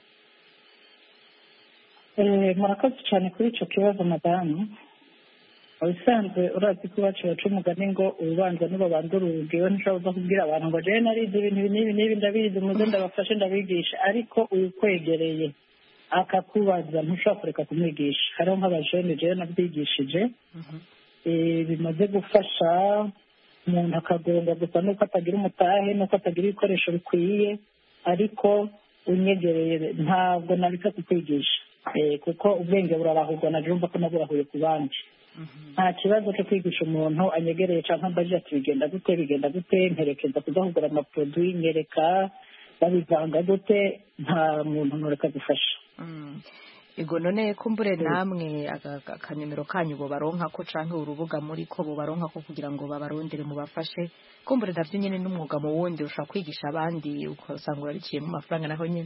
Murakoze cyane kuri icyo kibazo madamu. Ubusanzwe urazi ko iwacu baca umugani ngo urubanza nibo bandura urugewe, ntushobora kubwira abantu ngo jewe narize ibintu n'ibi ndabizi muze ndabafashe ndabigisha, ariko uyikwegereye akakubaza ntushobora kureka kumwigisha. hariho nk'abajene jewe nabyigishije bimaze gufasha umuntu akagonga gusa nuko atagira umutahe nuko atagira ibikoresho bikwiye, ariko unyegereye ntabwo nabika kukwigisha. kuko ubwenge burarahurwa na jumva ko naburahuye ku bandi nta kibazo cyo kwigisha umuntu anyegereye cyangwa ambaje ati bigenda gute mperekeza kudahugura amaproduwi nyereka babivanga gute nta muntu ntureka gufasha ego none kumbure namwe akanimero kanyu bo baronka ko canke urubuga muri ko bo baronka ko kugira ngo babarondere mu bafashe kumbure navyo nyene n'umwuga mu wundi ushaka kwigisha abandi ukasanga urabiciye mu mafaranga naho nyene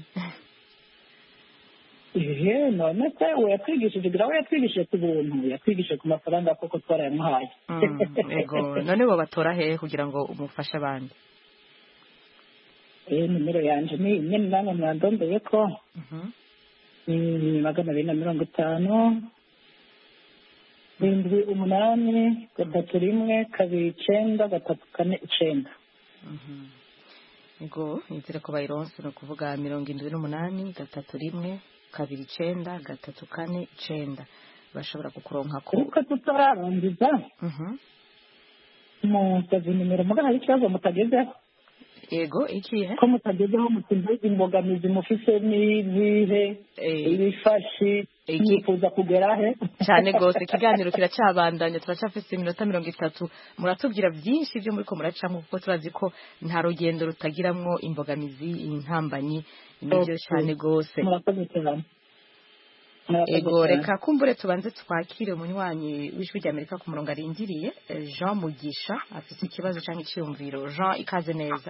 none se we yatwigishije kugira we yatwigishije ku buntu yatwigishije ku mafaranga koko twarayamuhaye ego none bo batora hehe kugira ngo umufashe abandi nimero yanje ni imwe namwe mwandondeye ko ni 250 7 8 3 1 2 9 3 4 9. Ego nizere ko bayironse no kuvuga 78 3 1 2 9 3 4 9 bashobora kukuronka ko uko tutararangiza mu kazi nimero mugana hari ikibazo mutagezeho ego ikihe ko mutagezeho mutimbuza imbogamizi mufise n'ibihe ibifashi yifuza kugera he cyane gose ikiganiro kiracabandanya turacafise iminota 30 muratubwira byinshi byo muri ko muracamo kuko turazi ko nta rugendo rutagiramwo imbogamizi intambanyi nibyo cyane gose ego reka kumbure tubanze twakire umunywanyi w'ijwi ry'Amerika ku murongo arindiriye Jean Mugisha afite ikibazo cyangwa icyumviro Jean ikaze neza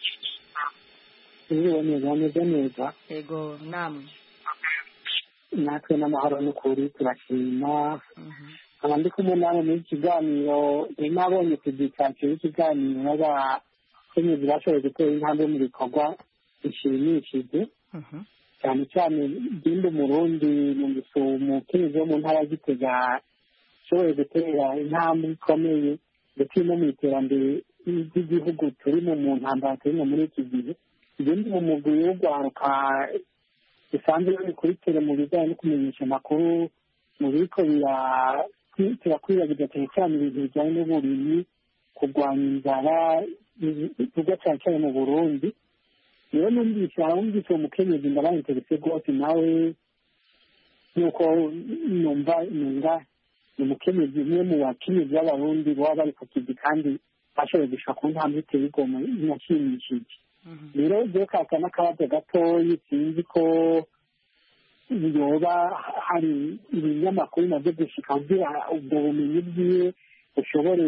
neza ego namwe natwe n'amahoro n'ukuri turashima nkaba ndi kumwe namwe muri kiganiro nabonye publication y'ikiganiro n'abakenyezi bashoboye gutera intambwe mu bikorwa bishimishije cyane cyane genda umurundi numvise umukenyezi wo mu ntara ya Gitega ashoboye gutera intambwe ikomeye ndetse no mu iterambere ry'igihugu turimo mu ntambara turimo muri iki gihe igenda mu mugwi wo guharuka bisanzwe bikurikira mu bijyanye no kumenyesha amakuru mu biriko birakwirakwiza cyane cyane ibintu bijyanye n'uburimyi kurwanya inzara bivuga cyane cyane mu Burundi rero numvise uwo mukenyezi ndabaye interese rwose nawe nk'uko numva ni umukenyezi umwe mu bakenyezi b'abarundi baba bari ku kizi kandi bashoboye gushika ku ntambwe iteye igomwe inashimishije rero ryo kaka n'akabazo gatoyi sinzi ko yoba hari ibinyamakuru navyo gushika kugira ubwo bumenyi bwiwe bushobore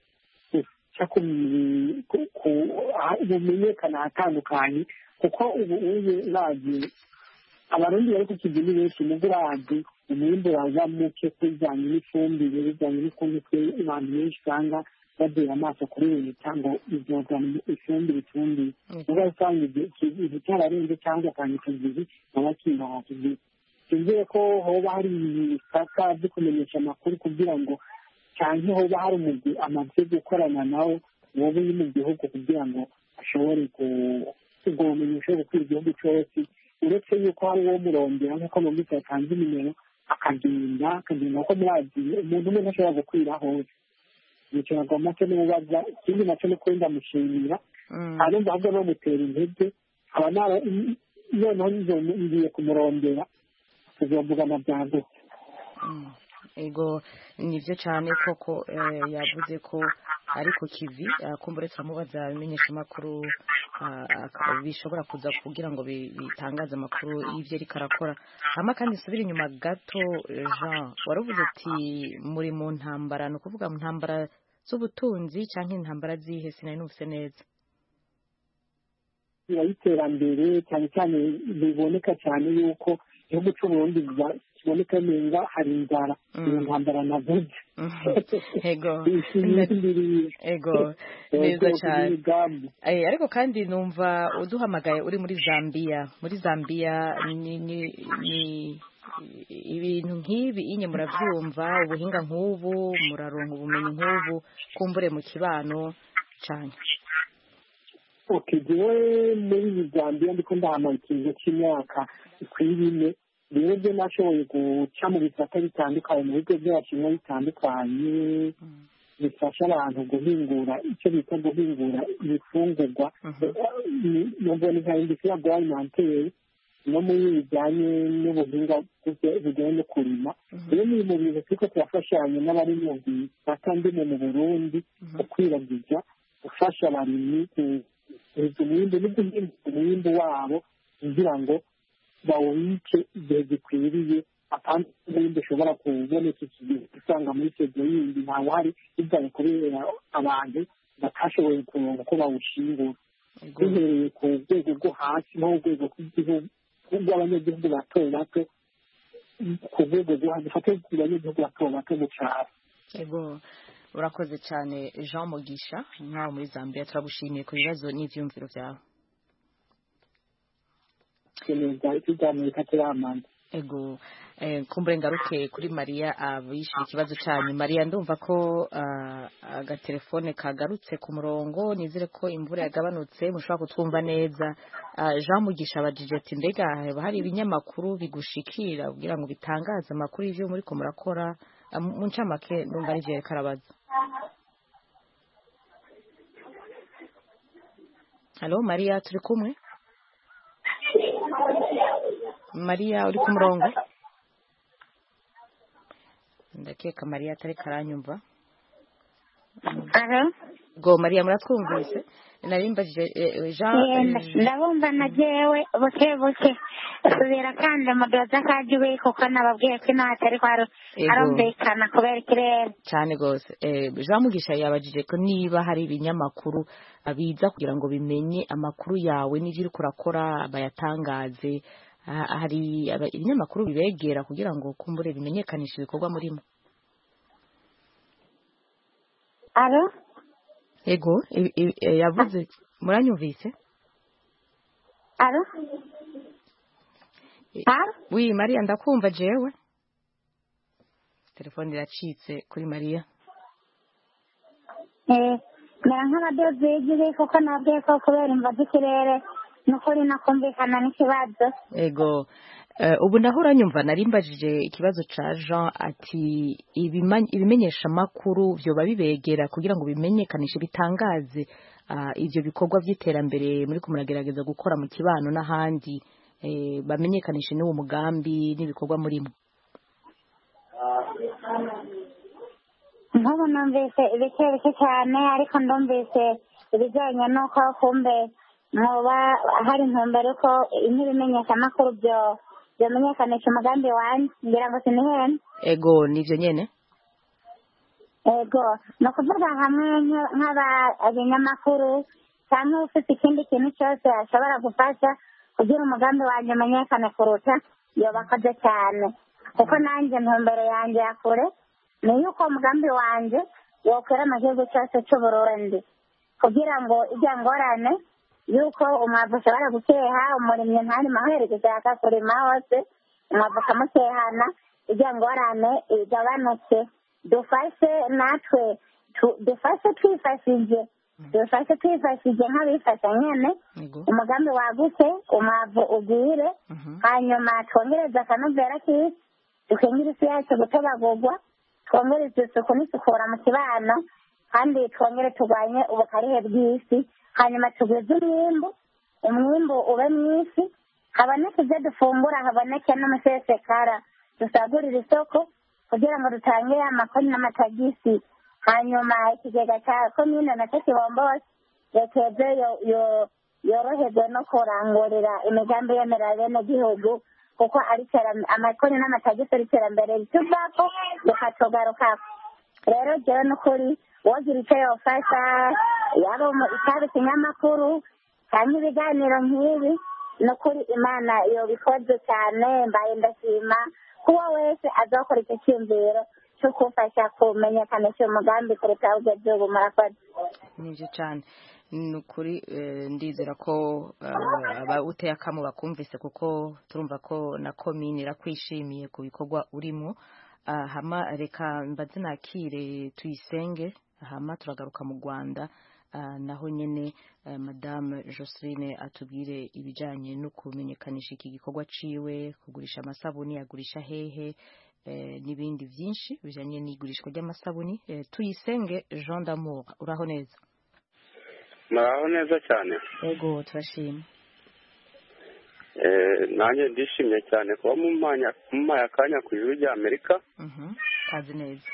bumenyekana ahatandukanye kuko ubu urazi abarundi bari ku kizi ni benshi nubwo urazi umwimbu waza muke kubijyanye n'ifumbire bijyanye n'ukuntu abantu benshi usanga badera amaso kuri leta ngo izozana ifumbire ifumbire niba usanga igihe cyararenze cyangwa akanya kagizi nabakinga hakigize sinzeye ko hoba hari ibisaka byo kumenyesha amakuru kugira ngo cyane hoba hari umugwi amaze gukorana nawo wowe uri mu gihugu kugira ngo ashobore ubwo bumenyi bushobore gukwira igihugu cyose uretse yuko hari uwo murondera nk'uko numvise yatanze nimero akagenda kuko murazi umuntu umwe ntashobora gukwira hose nicyo nagomba cyo n'ubaza ikindi nacyo ni kuri ndamushimira arumva ahubwo bamutera intege aba noneho ngiye kumurondera tuzovugana byagutse ego nivyo cyane koko yavuze ko ari ku kivi kumbure turamubaza bimenyesha amakuru bishobora kuza kugira ngo bitangaze amakuru y'ivyo ariko arakora hama kandi nsubira inyuma gato Jean waravuze ati muri mu ntambara no kuvuga mu ntambara z'ubutunzi canke intambara zihe sinari numvise neza y'iterambere cyane cyane biboneka cyane yuko igihugu cy'uburundi kiboneka neza hari inzara iyo ntambara navuze ego neza cyane ariko kandi numva uduhamagaye uri muri Zambia ni ibintu nk'ibi inye muravyumva ubuhinga nk'ubu muraronka ubumenyi nk'ubu kumbure mu kibano cyane jewe muri Zambia ndiko ndahamara ikintu cy'imyaka ikwirine rero byo nashoboye guca mu bisata bitandukanye mu bigo by'abashinwa bitandukanye bifasha abantu guhingura icyo bita guhingura ibifungurwa nubwo ni nka industrie agroalimentaire no muri bijyanye n'ubuhinga bujyanye no kurima rero ni mu bintu turiko turafashanya n'abari mu gisata ndimo mu Burundi gukwiragiza gufasha abarimyi kuheza umwimbu no guhinga umwimbu wabo kugira ngo bawubike igihe gikwiriye apana umwimbu ushobora kuboneka igihe usanga muri sezo yindi ntawe hari bivaye kubera abantu batashoboye kuronka ko bawushingura duhereye ku rwego rwo hasi no ku rwego rw'igihugu rw'abanyagihugu bato bato ku rwego rwo hasi dufate ku banyagihugu bato bato mu cyaro. Ego urakoze cyane Jean Mugisha nkaho muri Zambia turagushimiye ku bibazo n'ivyumviro byawe. Ego kumbure ngaruke kuri Maria abishira ikibazo cyanyu. Maria ndumva ko agatelefone kagarutse ku murongo nizere ko imvura yagabanutse mushobora kutwumva neza. Jean Mugisha abajije ati mbega hari ibinyamakuru bigushikira kugira ngo bitangaze amakuru y'ivyo muri ko murakora mu ncamake ndumva ari je karabaza. Hello Maria turi kumwe? Maria uri ku murongo? Ndakeka Maria atari karanyumva. Go Maria muratwumvise? Narimbajije Jean ndabumva na jewe buke subira kandi mudoza kajiwe kuko nababwiye ko natari kwaro arumvikana kubera ikirere cyane gose. Jean Mugisha yabajije ko niba hari ibinyamakuru abiza kugira ngo bimenye amakuru yawe n'ivyo uri kurakora bayatangaze. Hari ibinyamakuru bibegera kugira ngo kumbure bimenyekanishe ibikorwa murimo. Alo? Ego yavuze muranyumvise? Alo? Oui Maria ndakumva jewe. Telefone iracitse kuri Maria. Nk'abadozi y'igihe kuko nabwiye ko kubera imva z'ikirere nukuri nakumvikana n'ikibazo. Ego ubu naho uranyumva narimbajije ikibazo ca Jean ati ibimenyesha makuru byo babibegera kugira ngo bimenyekanishe bitangaze ivyo bikorwa by'iterambere muri kumuragerageza gukora mu kibano n'ahandi bamenyekanishe n'uwo mugambi n'ibikorwa murimo. Nk'ubu numvise ibike cyane ariko ndumvise ibijyanye n'uko kumbe muba hari intumbero ko nk'ibimenyeshamakuru byomenyekanisha umugambi wanjye ngira ngo sinihene. Ego nivyo nyene. Ego ni ukuvuga hamwe nk'abanyamakuru cyangwa ufite ikindi kintu cyose ashobora gufasha kugira umugambi wanjye umenyekane kuruta yobakoze cyane kuko nanjye intumbero yanjye ya kure ni yuko umugambi wanjye wokwera mu gihugu cyose cy'Uburundi kugira ngo ijya ngorane yuko umwavu ushobora gukeha umurimyi ntari maherezo yaka kurima hose umwavu ukamukehana ijya ngorane igabanuke dufashe natwe dufashe twifashije nk'abifasha nyene umugambi wagutse umwavu ugwire hanyuma twongereza akanovera k'isi dukingira isi yacu gutobagurwa twongereza isuku n'isukura mu kibano kandi twongere turwanye ubukarihe bw'isi hanyuma tugwize umwimbu ube mwinshi haboneke ibyo dufungura haboneke n'umusesekara dusagurire isoko kugira ngo dutange amakoni n'amatagisi hanyuma ikigega cya komine nacyo kibombose rekeze yoroherwe no kurangurira imigambi yemerera bene gihugu kuko ari amakoni n'amatagisi ari iterambere rituvako rikatugarukako rero jewe n'ukuri wogira icyo yofasha yaba itaba ikinyamakuru cyangwa ibiganiro nk'ibi n'ukuri imana yobikoze cyane mbaye ndashima kuba wese azakora icyo cyumviro cyo kufasha kumenyekanisha umugambi kuruta ubwo gihugu murakoze. Nivyo cyane nukuri ndizera ko abawuteye akamu bakumvise kuko turumva ko na komine irakwishimiye ku bikorwa urimo. Hama reka mbaze nakire tuyisenge hama turagaruka mu Rwanda naho nyene Madame Joseline atubwire ibijanye no kumenyekanisha iki gikorwa ciwe kugurisha amasabuni yagurisha hehe n'ibindi byinshi bijanye n'igurishwa ry'amasabuni. Tuyisenge Jean d'Amour uraho neza? Muraho neza cyane. Yego turashima. nanjye ndishimye cyane kuba mumpaye akanya ku ijwi rya Amerika. kazi neza.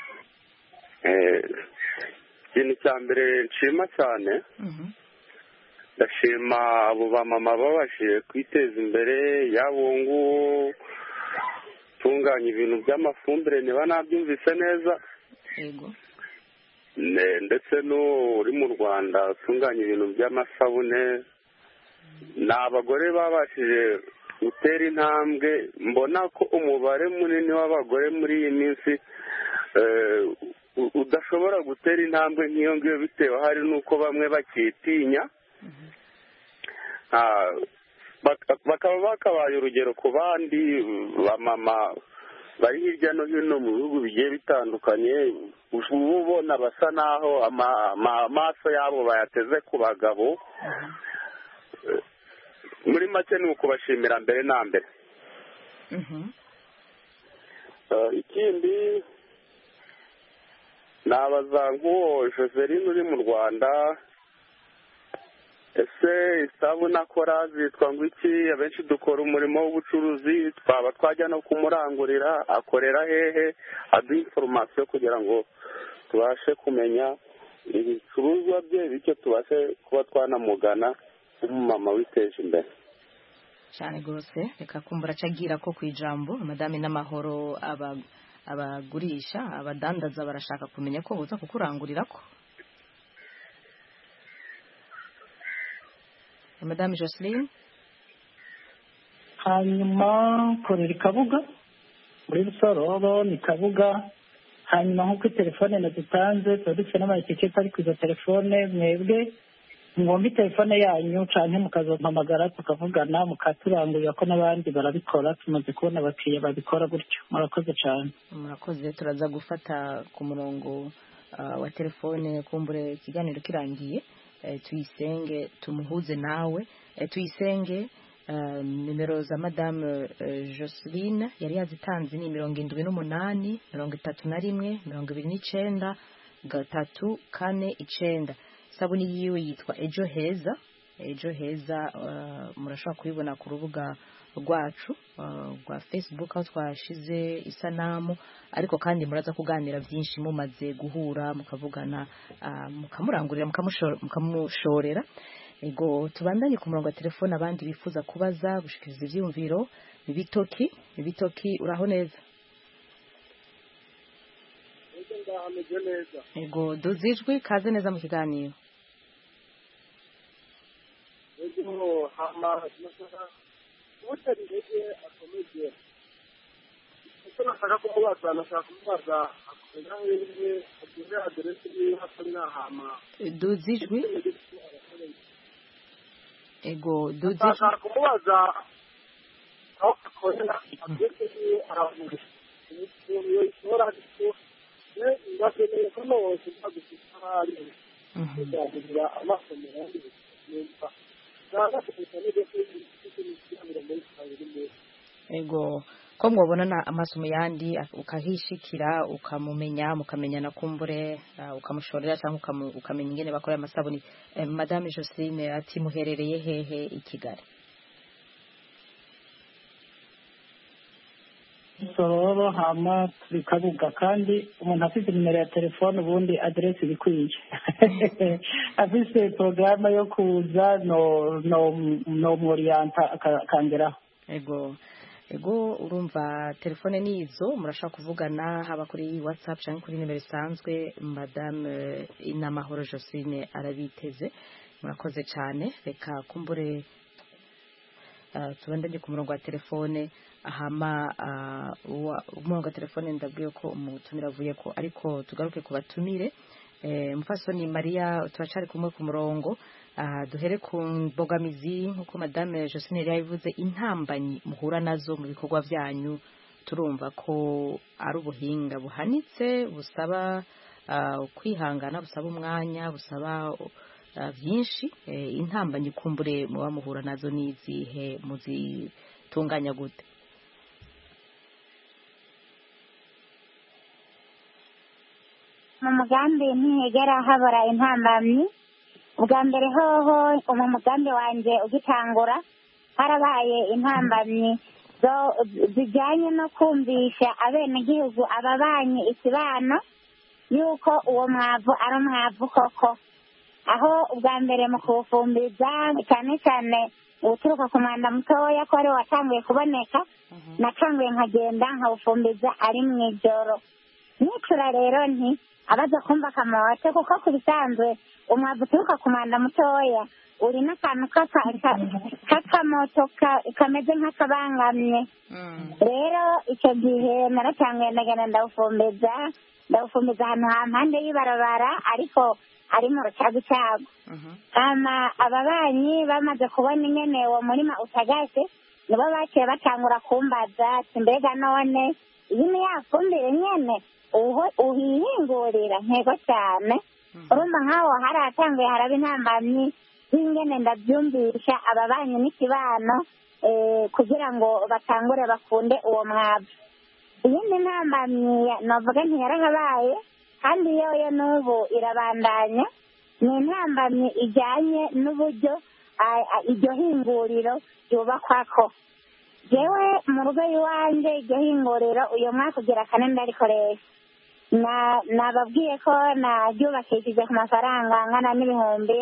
Ikintu cya mbere nshima cyane, ndashima abo bamama babashije kwiteza imbere, yaba uwo nguwo utunganya ibintu by'amafumbire niba nabyumvise neza, ndetse n'uri mu Rwanda utunganya ibintu by'amasabune. Ni abagore babashije gutera intambwe. Mbona ko umubare munini w'abagore muri iyi minsi udashobora gutera intambwe nk'iyo ngiyo, bitewe hari n'uko bamwe bakitinya, bakaba bakabaye urugero ku bandi bamama bari hirya no hino mu bihugu bigiye bitandukanye. uba ubona basa naho amaso yabo bayateze ku bagabo. Muri make ni ukubashimira mbere na mbere. Ikindi nabaza nk'uwo Joseline uri mu Rwanda, ese isabune akora zitwa ngo iki? Abenshi dukora umurimo w'ubucuruzi, twaba twajya no kumurangurira, akorera hehe? Aduha inforomasiyo kugira ngo tubashe kumenya ibicuruzwa bye, bityo tubashe kuba twanamugana nk'umumama witeje imbere cyane rwose. Reka kumbura acagira ko ku ijambo Madame n'amahoro, abagurisha abadandaza barashaka kumenya ko buza kukurangurira ko. Madame Joseline. Hanyuma korera Kabuga muri Rusororo ni Kabuga. Hanyuma nk'uko telefone nadutanze tuba dufite n'amatiketi ari ku izo telefone, mwebwe mwumva telefone yanyu canke mukazompamagara tukavugana mukaturangurira ko n'abandi barabikora. Tumaze kubona abakiriya babikora gutyo. Murakoze cyane. Murakoze. Turaza gufata ku murongo wa telefone kumbure ikiganiro kirangiye. Tuyisenge tumuhuze nawe. Tuyisenge nimero za Madame Joseline yari yazitanze ni 78 31 29 349. Sabuni yiwe yitwa Ejo Heza. Ejo Heza murashobora kubibona ku rubuga rwacu rwa Facebook aho twashize isanamu, ariko kandi muraza kuganira byinshi mumaze guhura mukavugana, mukamurangurira mukamushorera. Ego tubandanye ku murongo wa telefone abandi bifuza kubaza gushikiriza ivyumviro. Ibitoki uraho neza? Ego duzijwi kaze neza mu kiganiro. Ego hama utarigeze akomeje. Ese nashaka kumubaza akorera hehe, agize aderesi ye hakorera hama. Duzijwi. Ego duzijwi. Nashaka kumubaza aho akorera aderesi ye aravuga. Iyo ishora ariko ndakeneye ko nose bagushyira ari. Ndagira amasomero yandi. Ego ko mwabona amasomo yandi ukahishikira ukamumenya mukamenyana kumbure ukamushorera cyangwa ukamenya ingene bakora amasabuni. Madame Joseline ati muherereye hehe i Kigali? Sororo hama turi Kabuga, kandi umuntu afite nimero ya telefone ubundi aderesi bikwiye. Afite porogaramu yo kuza no morienta akangeraho. Ego urumva telefone nizo murashaka kuvugana haba kuri WhatsApp cyangwa kuri nimero isanzwe. Madame Inamahoro Joseline arabiteze. Murakoze cyane. Reka kumbure tubandanye ku murongo wa telefone. Ahama umurongo wa telefone ndabwiye ko umutumira avuye ko, ariko tugaruke ku batumire. Mufasoni Maria turacari kumwe ku murongo. Duhere ku mbogamizi nkuko Madame Joseline yabivuze, intambanyi muhura nazo mu bikorwa byanyu. Turumva ko ari ubuhinga buhanitse busaba kwihangana, busaba umwanya, busaba byinshi. Intambanyi kumbure muba muhura nazo nizihe, muzitunganya gute? mu mugambi ntihegera habura intambamyi. Ubwa mbere hoho mu mugambi wanjye ugitangura harabaye intambamyi zijyanye no kumvisha abenegihugu ababanyi ikibano yuko uwo mwavu ari umwavu koko, aho ubwa mbere mu kuwufumbiza cyane cyane uturuka ku mwanda mutoya ko ariwo watanguye kuboneka, natanguye nkagenda nkawufumbiza ari mu ijoro. Nicura rero nti abaza kumva akamote, kuko ku bisanzwe umwavu uturuka ku mwanda mutoya uri n'akantu k'akamoto kameze nk'akabangamye. Rero icyo gihe naratanguye ndagenda ndawufumbiza ahantu hampande y'ibarabara, ariko ari mu rucagucagu. Ababanyi bamaze kubona ingene uwo murima utagase, nibo baciye batangura kumbaza ati mbega none iyi ni ya fumbire nyene uhihingurira? Ntego cyane. Urumva nk'aho haratanguye haraba intambamyi z'ingene ndabyumvisha ababanyi n'ikibano kugira ngo batangure bakunde uwo mwavu. Iyindi ntambamyi navuga ntiyarahabaye kandi yoyo n'ubu irabandanya, ni intambamyi ijyanye n'uburyo iryo hinguriro ryubakwako. Jewe mu rugo iwanjye iryo hinguriro uyu mwaka ugira kane ndarikoresha. Nababwiye ko naryubakishije ku mafaranga angana n'ibihumbi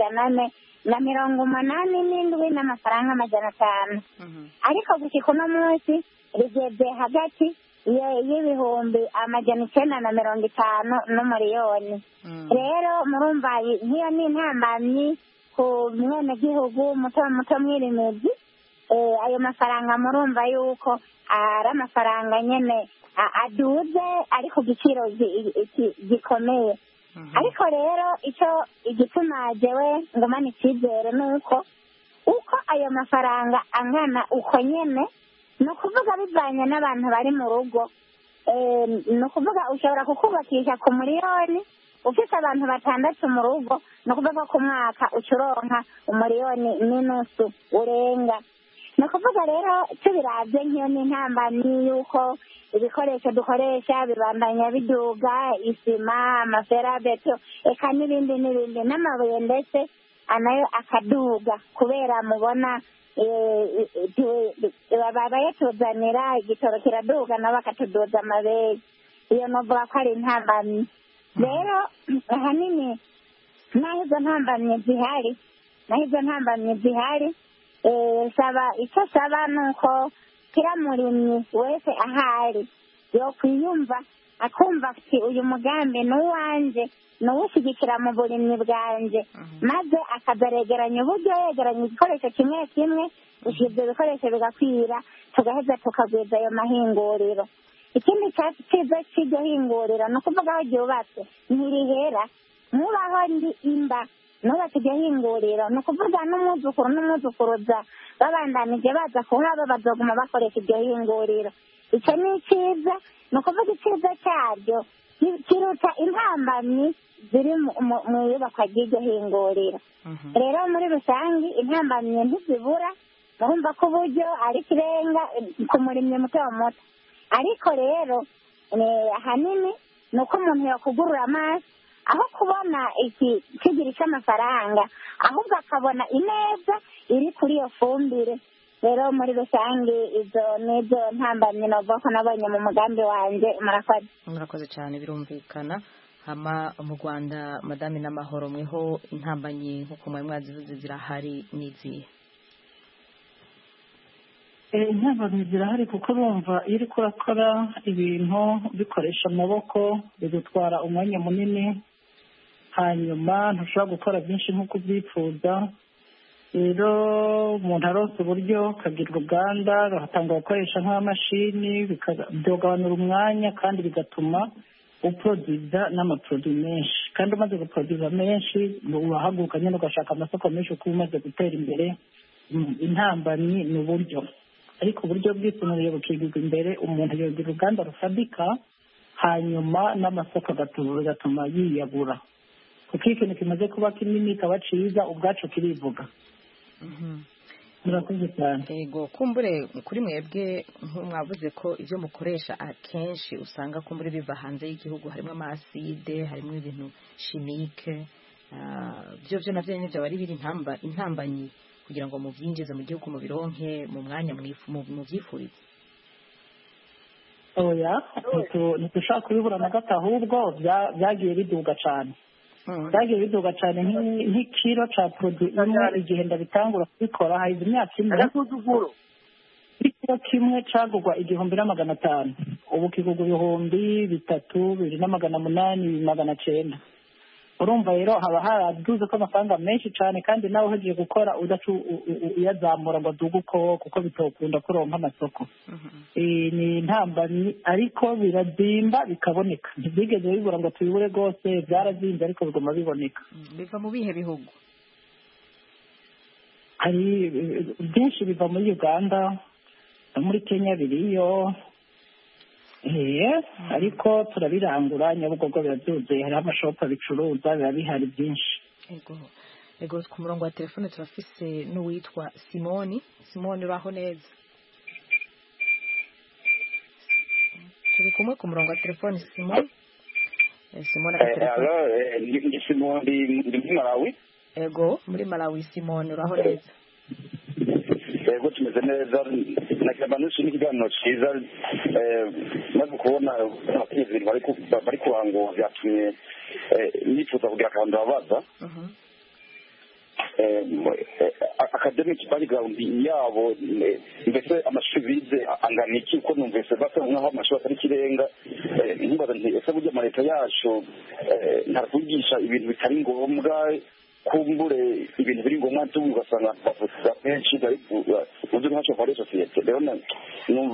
487 n'amafaranga 500. Ariko gushika uno munsi rigeze hagati y'ibihumbi 950 n'umuriyoni. Rero murumva nk'iyo ni intambamyi ku mwenegihugu muto mwirimizi. Ayo mafaranga murumva yuko ari amafaranga nyene aduze ari ku giciro gikomeye. Ariko rero icyo igituma jewe ngumana icyizere ni uko ayo mafaranga angana uko nyene, ni ukuvuga bivanye n'abantu bari mu rugo. Ni ukuvuga ushobora kukubakisha ku muriyoni ufite abantu 6 mu rugo, ni ukuvuga ku mwaka ucuronka 1,5 urenga. Ni ukuvuga rero tubiravye nk'iyo ni intambamyi yuko ibikoresho dukoresha bibandanya biduga, isima, amaferabeto, eka n'ibindi n'amabuye ndetse anayo akaduga, kubera mubona bayatuzanira igitoro kiraduga nabo bakatuduza amabere. Iyo novuga ko ari intambamyi. Rero ahanini naho izo ntambamyi zihari, icyo saba ni uko kira murimyi wese ahari yo kwiyumva akumva ati uyu mugambi ni uwanje, ni uwushyigikira mu burimyi bwanje, maze akazaregeranya uburyo yegeranya igikoresho kimwe kimwe, ibyo bikoresho bigakwira, tugaheza tukagwiza ayo mahinguriro. Ikindi cyiza cy'iryo hinguriro ni ukuvuga aho ryubatse ntirihera, mubaho ndi imba nubatse iryo hinguriro, ni ukuvuga n'umwuzukuru n'umwuzukuruza babandanije baza kuhaba bazoguma bakoresha iryo hinguriro. Icyo ni icyiza, ni ukuvuga icyiza cyaryo kiruta intambamyi ziri mu iyubakwa ry'iryo hinguriro. Rero muri rusange intambamyi ntizibura, murumva ko uburyo ari kirenga ku murimyi muto muto. Ariko rero ahanini ni uko umuntu yakugurura amaso, aho kubona ikigiri cy'amafaranga, ahubwo akabona ineza iri kuri iyo fumbire. Rero muri rusange izo nizo ntambamyi navuga ko nabonye mu mugambi wanjye. Murakoze cyane, birumvikana. Hama mu Rwanda Madame n'amahoro mweho intambamyi nk'uko mwari mwazivuze zirahari n'izihe? Intambamyi zirahari kuko urumva iyo uriko urakora ibintu bikoresha amaboko bigutwara umwanya munini, hanyuma ntushobora gukora byinshi nk'uko ubyifuza. Rero umuntu arose uburyo akagira uruganda ruhatanga gukoresha nk'amashini, bikagabanura umwanya kandi bigatuma uproduza n'amaproduit menshi, kandi umaze guproduza menshi urahaguruka nyine ugashaka amasoko menshi uko umaze gutera imbere. Intambamyi ni uburyo, ariko uburyo bw'isunuye bukigirwa imbere, umuntu yogira uruganda rufadika, hanyuma n'amasoko bigatuma yiyagura, kuko iyo ikintu kimaze kuba kinini kaba ciza ubwacu kirivuga. Murakoze cyane. Yego, kumbure kuri mwebwe mwavuze ko ibyo mukoresha akenshi usanga kumbure biva hanze y'igihugu, harimo amaside, harimo ibintu chimique, byo navyo nyine byaba ari biri intambamyi kugira ngo mubyinjize mu gihugu mubironke mu mwanya mubyifurize? oya ntitushaka kubibura na gato, ahubwo byagiye biduga cyane. Byagiye biduga cyane nk'ikiro cya produit imwe igihe ndabitangura kubikora hahize imyaka imwe, ikiro kimwe cyagurwa 1,500, ubu kigurwa 3,000, 2,800, 2,900. urumva rero haba haraduze ko amafaranga menshi cyane, kandi nawe uhejeje gukora uyazamura ngo aduge uko, kuko bitokunda kuronka amasoko. Ni intambamyi ariko birazimba bikaboneka, ntibyigeze bibura ngo tubibure rwose, byarazinze ariko biguma biboneka. Biva mu bihe bihugu? Hari byinshi biva muri Uganda no muri Kenya biriyo, ariko turabirangura. Nyabugogo birabyuzuye, hariho amashopu bicuruza, biba bihari byinshi. Ego ku murongo wa telefone turafise n'uwitwa Simoni. Simoni, uraho neza? Turi kumwe ku murongo wa telefone. Simoni ndi Simoni, ndi muri Malawi. Ego muri Malawi. Simoni, uraho neza? Ego tumeze neza, nakaba nushi n'ikiganiro cyiza, maze kubona abakozi bari kurango byatumye nifuza kugira akantu babaza. Academic background yabo, mbese amashuri bize angana iki? Uko numvise basa nk'aho amashuri atari ikirenga, nkibaza nti ese burya amaleta yacu ntarakwigisha ibintu bitari ngombwa, kumbure ibintu biri ngombwa ugasanga bavuga benshi uzi ntacyo muri sosiyete. Rero numva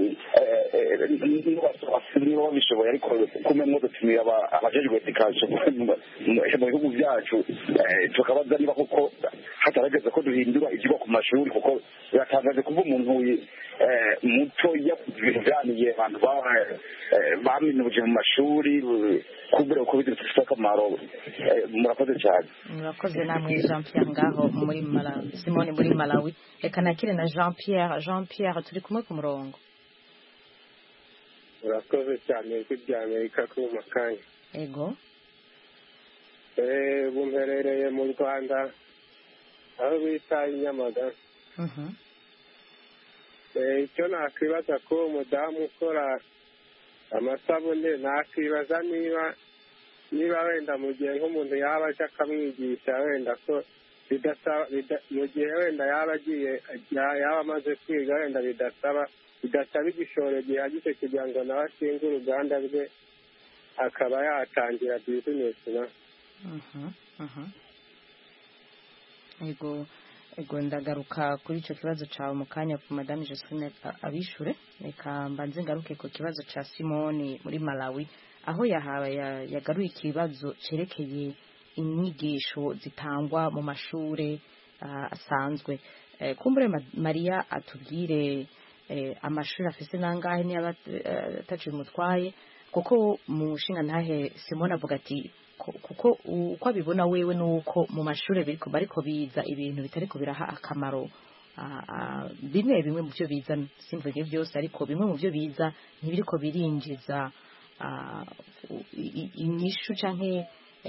niba babishoboye, ariko kumenya dutumira abajejwe edikasiyo mu bihugu byacu tukabaza niba koko hatarageze ko duhindura ikigo ku mashuri, kuko biratangaje kuba umuntu muto ibintu byaniye abantu baminuje mu mashuri, kumbure uko bidufite akamaro. Murakoze cyane. Murakoze namwe Jean Pierre ngaho muri Malawi. Simone muri Malawi. Reka nakire na Jean Pierre. Jean Pierre, turi kumwe ku murongo. Murakoze cyane kujya Amerika ku makanya. Ego. Bumherereye mu Rwanda aho bita Nyamagabe. Icyo nakwibaza ko umudamu ukora amasabune, nakwibaza niba wenda mu gihe nk'umuntu yaba aje akamwigisha, wenda ko mu gihe wenda yaba amaze kwiga, wenda bidasaba igishoro gihagije kugira ngo nawe ashinge uruganda rwe akaba yatangira bizinesi na. Ego ndagaruka kuri icyo kibazo cyawe mu kanya ku Madame Josephine abishure. Reka mbanze ngaruke ku kibazo cya Simoni muri Malawi, aho yagaruye ikibazo cerekeye inyigisho zitangwa mu mashure asanzwe. Kumbure Maria atubwire amashuri afise nangahe niba ataciye umutwaye, kuko mu nshinga ntahe Simoni avuga ati kuko uko abibona wewe nuko mu mashuri bariko biza ibintu bitariko biraha akamaro bimwe mu byo biza, simvuge byose, ariko bimwe mu byo biza ntibiriko birinjiza inyishu canke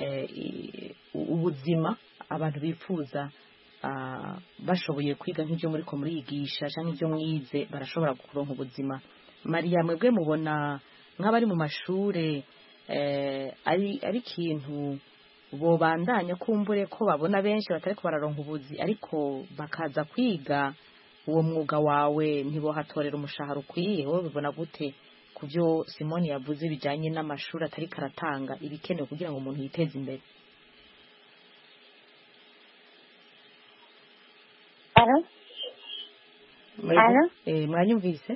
ubuzima abantu bifuza. Bashoboye kwiga nk'ibyo muriko murigisha canke ibyo mwize, barashobora kuronka ubuzima. Maria, mwebwe mubona nk'abari mu mashure ari ikintu bobandanya, kumbure ko babona benshi batariko bararonka ubuzi, ariko bakaza kwiga uwo mwuga wawe ntibohatorera umushahara ukwiye? wowe bibona gute ku byo Simoni yavuze bijanye n'amashuri atari karatanga ibikenewe kugira ngo umuntu yiteze imbere? Mwanyumvise?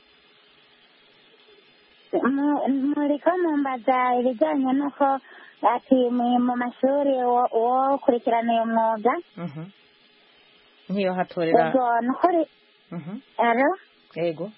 Muriko mumbaza ibijyanye n'uko ati mu mashuri wo kurikirana uyu mwuga ntiyo hatorera. Ego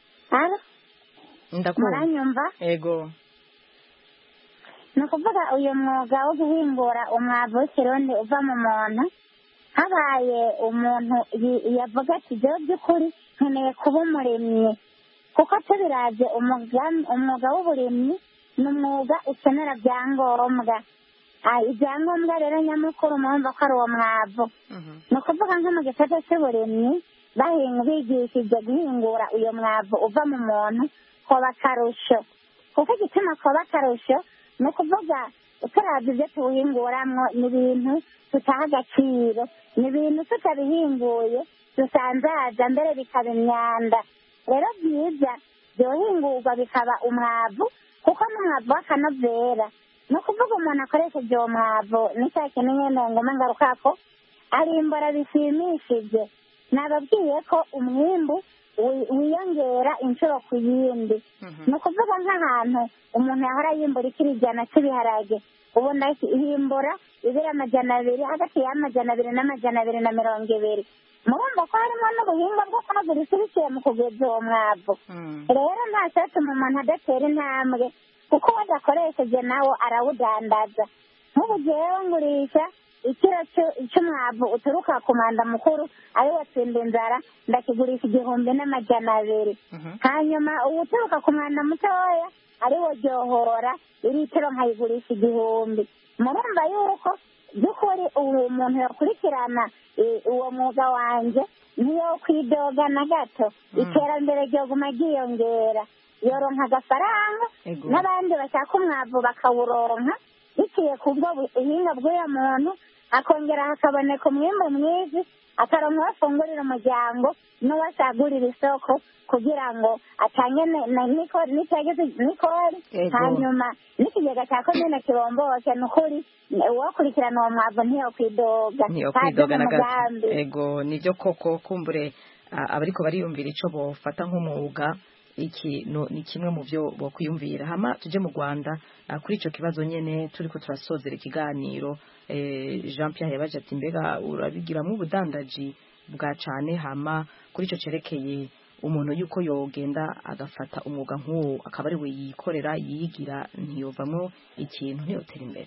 muranyumva? Ego. ni ukuvuga uyu mwuga wo guhingura umwavu w'ikirundi uva mu muntu, habaye umuntu yavuga ati jyewe by'ukuri nkeneye kuba umurimyi, kuko tubiraze umwuga w'uburimyi ni umwuga ukenera byangombwa, ibyangombwa rero nyamukuru murumva ko ari uwo mwavu ni ukuvuga nko mu gisata cy'uburimyi bigishije guhingura uyu mwavu uva mu muntu koba akarusho kuko igituma koba akarusho ni ukuvuga uturabya ibyo tuwuhinguramwo ni ibintu tutaha agaciro ni ibintu tutabihinguye dusanzaza mbere bikaba imyanda rero byiza byohingurwa bikaba umwavu kuko n'umwavu w'akanovera ni ukuvuga umuntu akoresheje uwo mwavu n'icya kintu nyine ngoma ngaruka ko arimbura bishimishije nababwiye ko umwimbu wiyongera inshuro ku yindi ni ukuvuga nk'ahantu umuntu yahora yimbura ikiri ijana cy'ibiharage ubu ndahimbura ibiri 200 hagati y'200 na 220 murumva ko harimo n'ubuhinga bwo kunagurisha biciye mu kugeza uwo mwavu rero nta cyatuma umuntu adatera intambwe kuko wadakoresheje nawo arawudandaza nk'ubu jewe ngurisha ikiro cy'umwavu uturuka ku mwanda mukuru ari watsinda inzara ndakigurisha 1,200 hanyuma uturuka ku mwanda mutoya ari wo ryohora litiro nkayigurisha 1,000 murumva yuko by'ukuri uwo muntu yakurikirana uwo mwuga wanjye niyo kwidoga na gato iterambere ryoguma ryiyongera yoronka agafaranga n'abandi bashaka umwavu bakawuronka biciye ku bwo buhinga bw'uyo muntu akongera hakaboneka umwimbu mwiza akaronka wafungurira umuryango n'uwasagurira isoko kugira ngo atange nikori hanyuma n'ikigega cya komine kibomboke ni ukuri uwakurikirana uwo mwavu ntiyokwidoga na gato ego nibyo koko kumbure abariko bariyumvira ico bofata nk'umwuga iki ni kimwe mu byo bokwiyumvira hama tuje mu Rwanda kuri ico kibazo nyene turiko turasozera ikiganiro Jean Pierre yabaje ati mbega urabigiramo ubudandaji bwa cane hama kuri ico cerekeye umuntu yuko yogenda agafata umwuga nk'uwo akaba ari we yikorera yigira ntiyovamwo ikintu ntiyotera imbere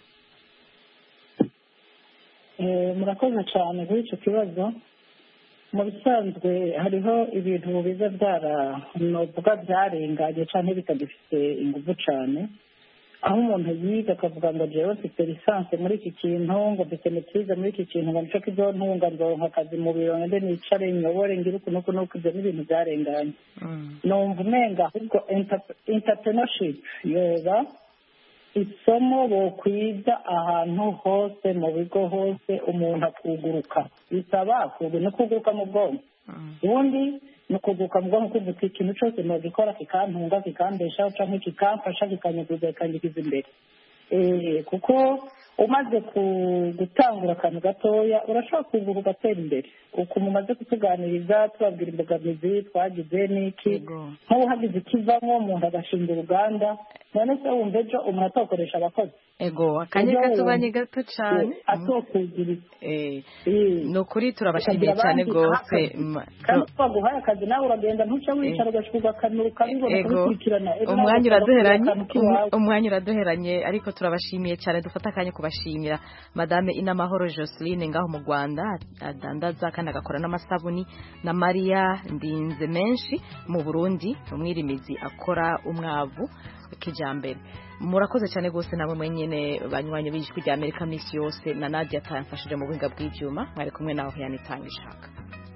murakoze cyane kuri icyo kibazo mu bisanzwe hariho ibintu biza novuga byarenganye cyangwa bitagifite ingufu cyane aho umuntu yiga akavuga ngo jewe mfite lisansi muri iki kintu ngo mfite metize muri iki kintu ngo nico kizontunga nzoronka akazi mu biro ngende nicare nyobore ngire uku nuku ibyo n'ibintu byarenganye numva umenga ahubwo entrepreneurship yoba isomo bokwiza ahantu hose mu bigo hose umuntu akuguruka bisaba no kuguruka mu bwonko ubundi ni ukuguruka mu bwonko kuvuga ikintu cyose nogikora kikantunga kikambeshaho cyangwa kikamfasha kikanyaguza kikanyigiza imbere kuko umaze gutangura akantu gatoya urashobora kuguruka ugatera imbere uku mumaze kutuganiriza tubabwira imbogamizi twagize n'iki nk'ubu hagize ikivamo umuntu agashinga uruganda none se wumva ejo umuntu atokoresha abakozi ego akanya katubanye gato cyane atokugira ni ukuri turabashimiye cyane rwose kandi twaguhaye akazi nawe uragenda ntuce wicara ugashyirwa akantu ukabibona kubikurikirana umwanya uraduheranye ariko turabashimiye cyane dufata akanya kubashimira madame Inamahoro Joseline ngaho mu Rwanda adandaza kandi agakora n'amasabuni na Maria Ndinze menshi mu Burundi umwirimizi akora umwavu kijambere murakoze cyane gose namwe mwenyene banywanye b'ijwi rya Amerika misi yose na Nadia tamfashije mu buhinga bw'ivyuma mwari kumwe naho yanitanga ishaka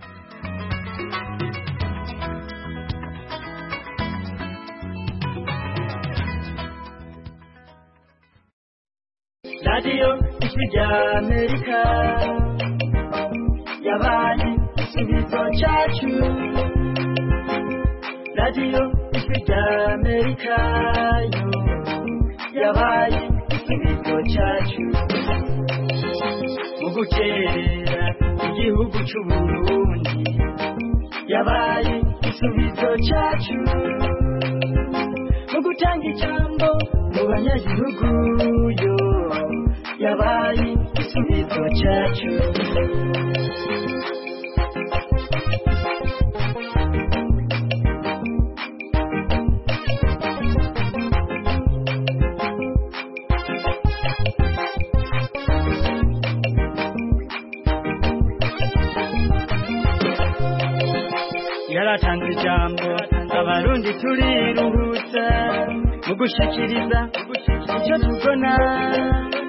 Radio ijwi rya Amerika yabaye igisubizo cyacu Radio ijwi rya Amerika yabaye igisubizo cyacu mu gukerera igihugu cy'u Burundi yabaye igisubizo cyacu mu gutanga ijambo mu banyagihugu yo yabaye igisubizo cyacu yaratanze ijambo abarundi turiruhutsa mu gushikiriza icyo tubona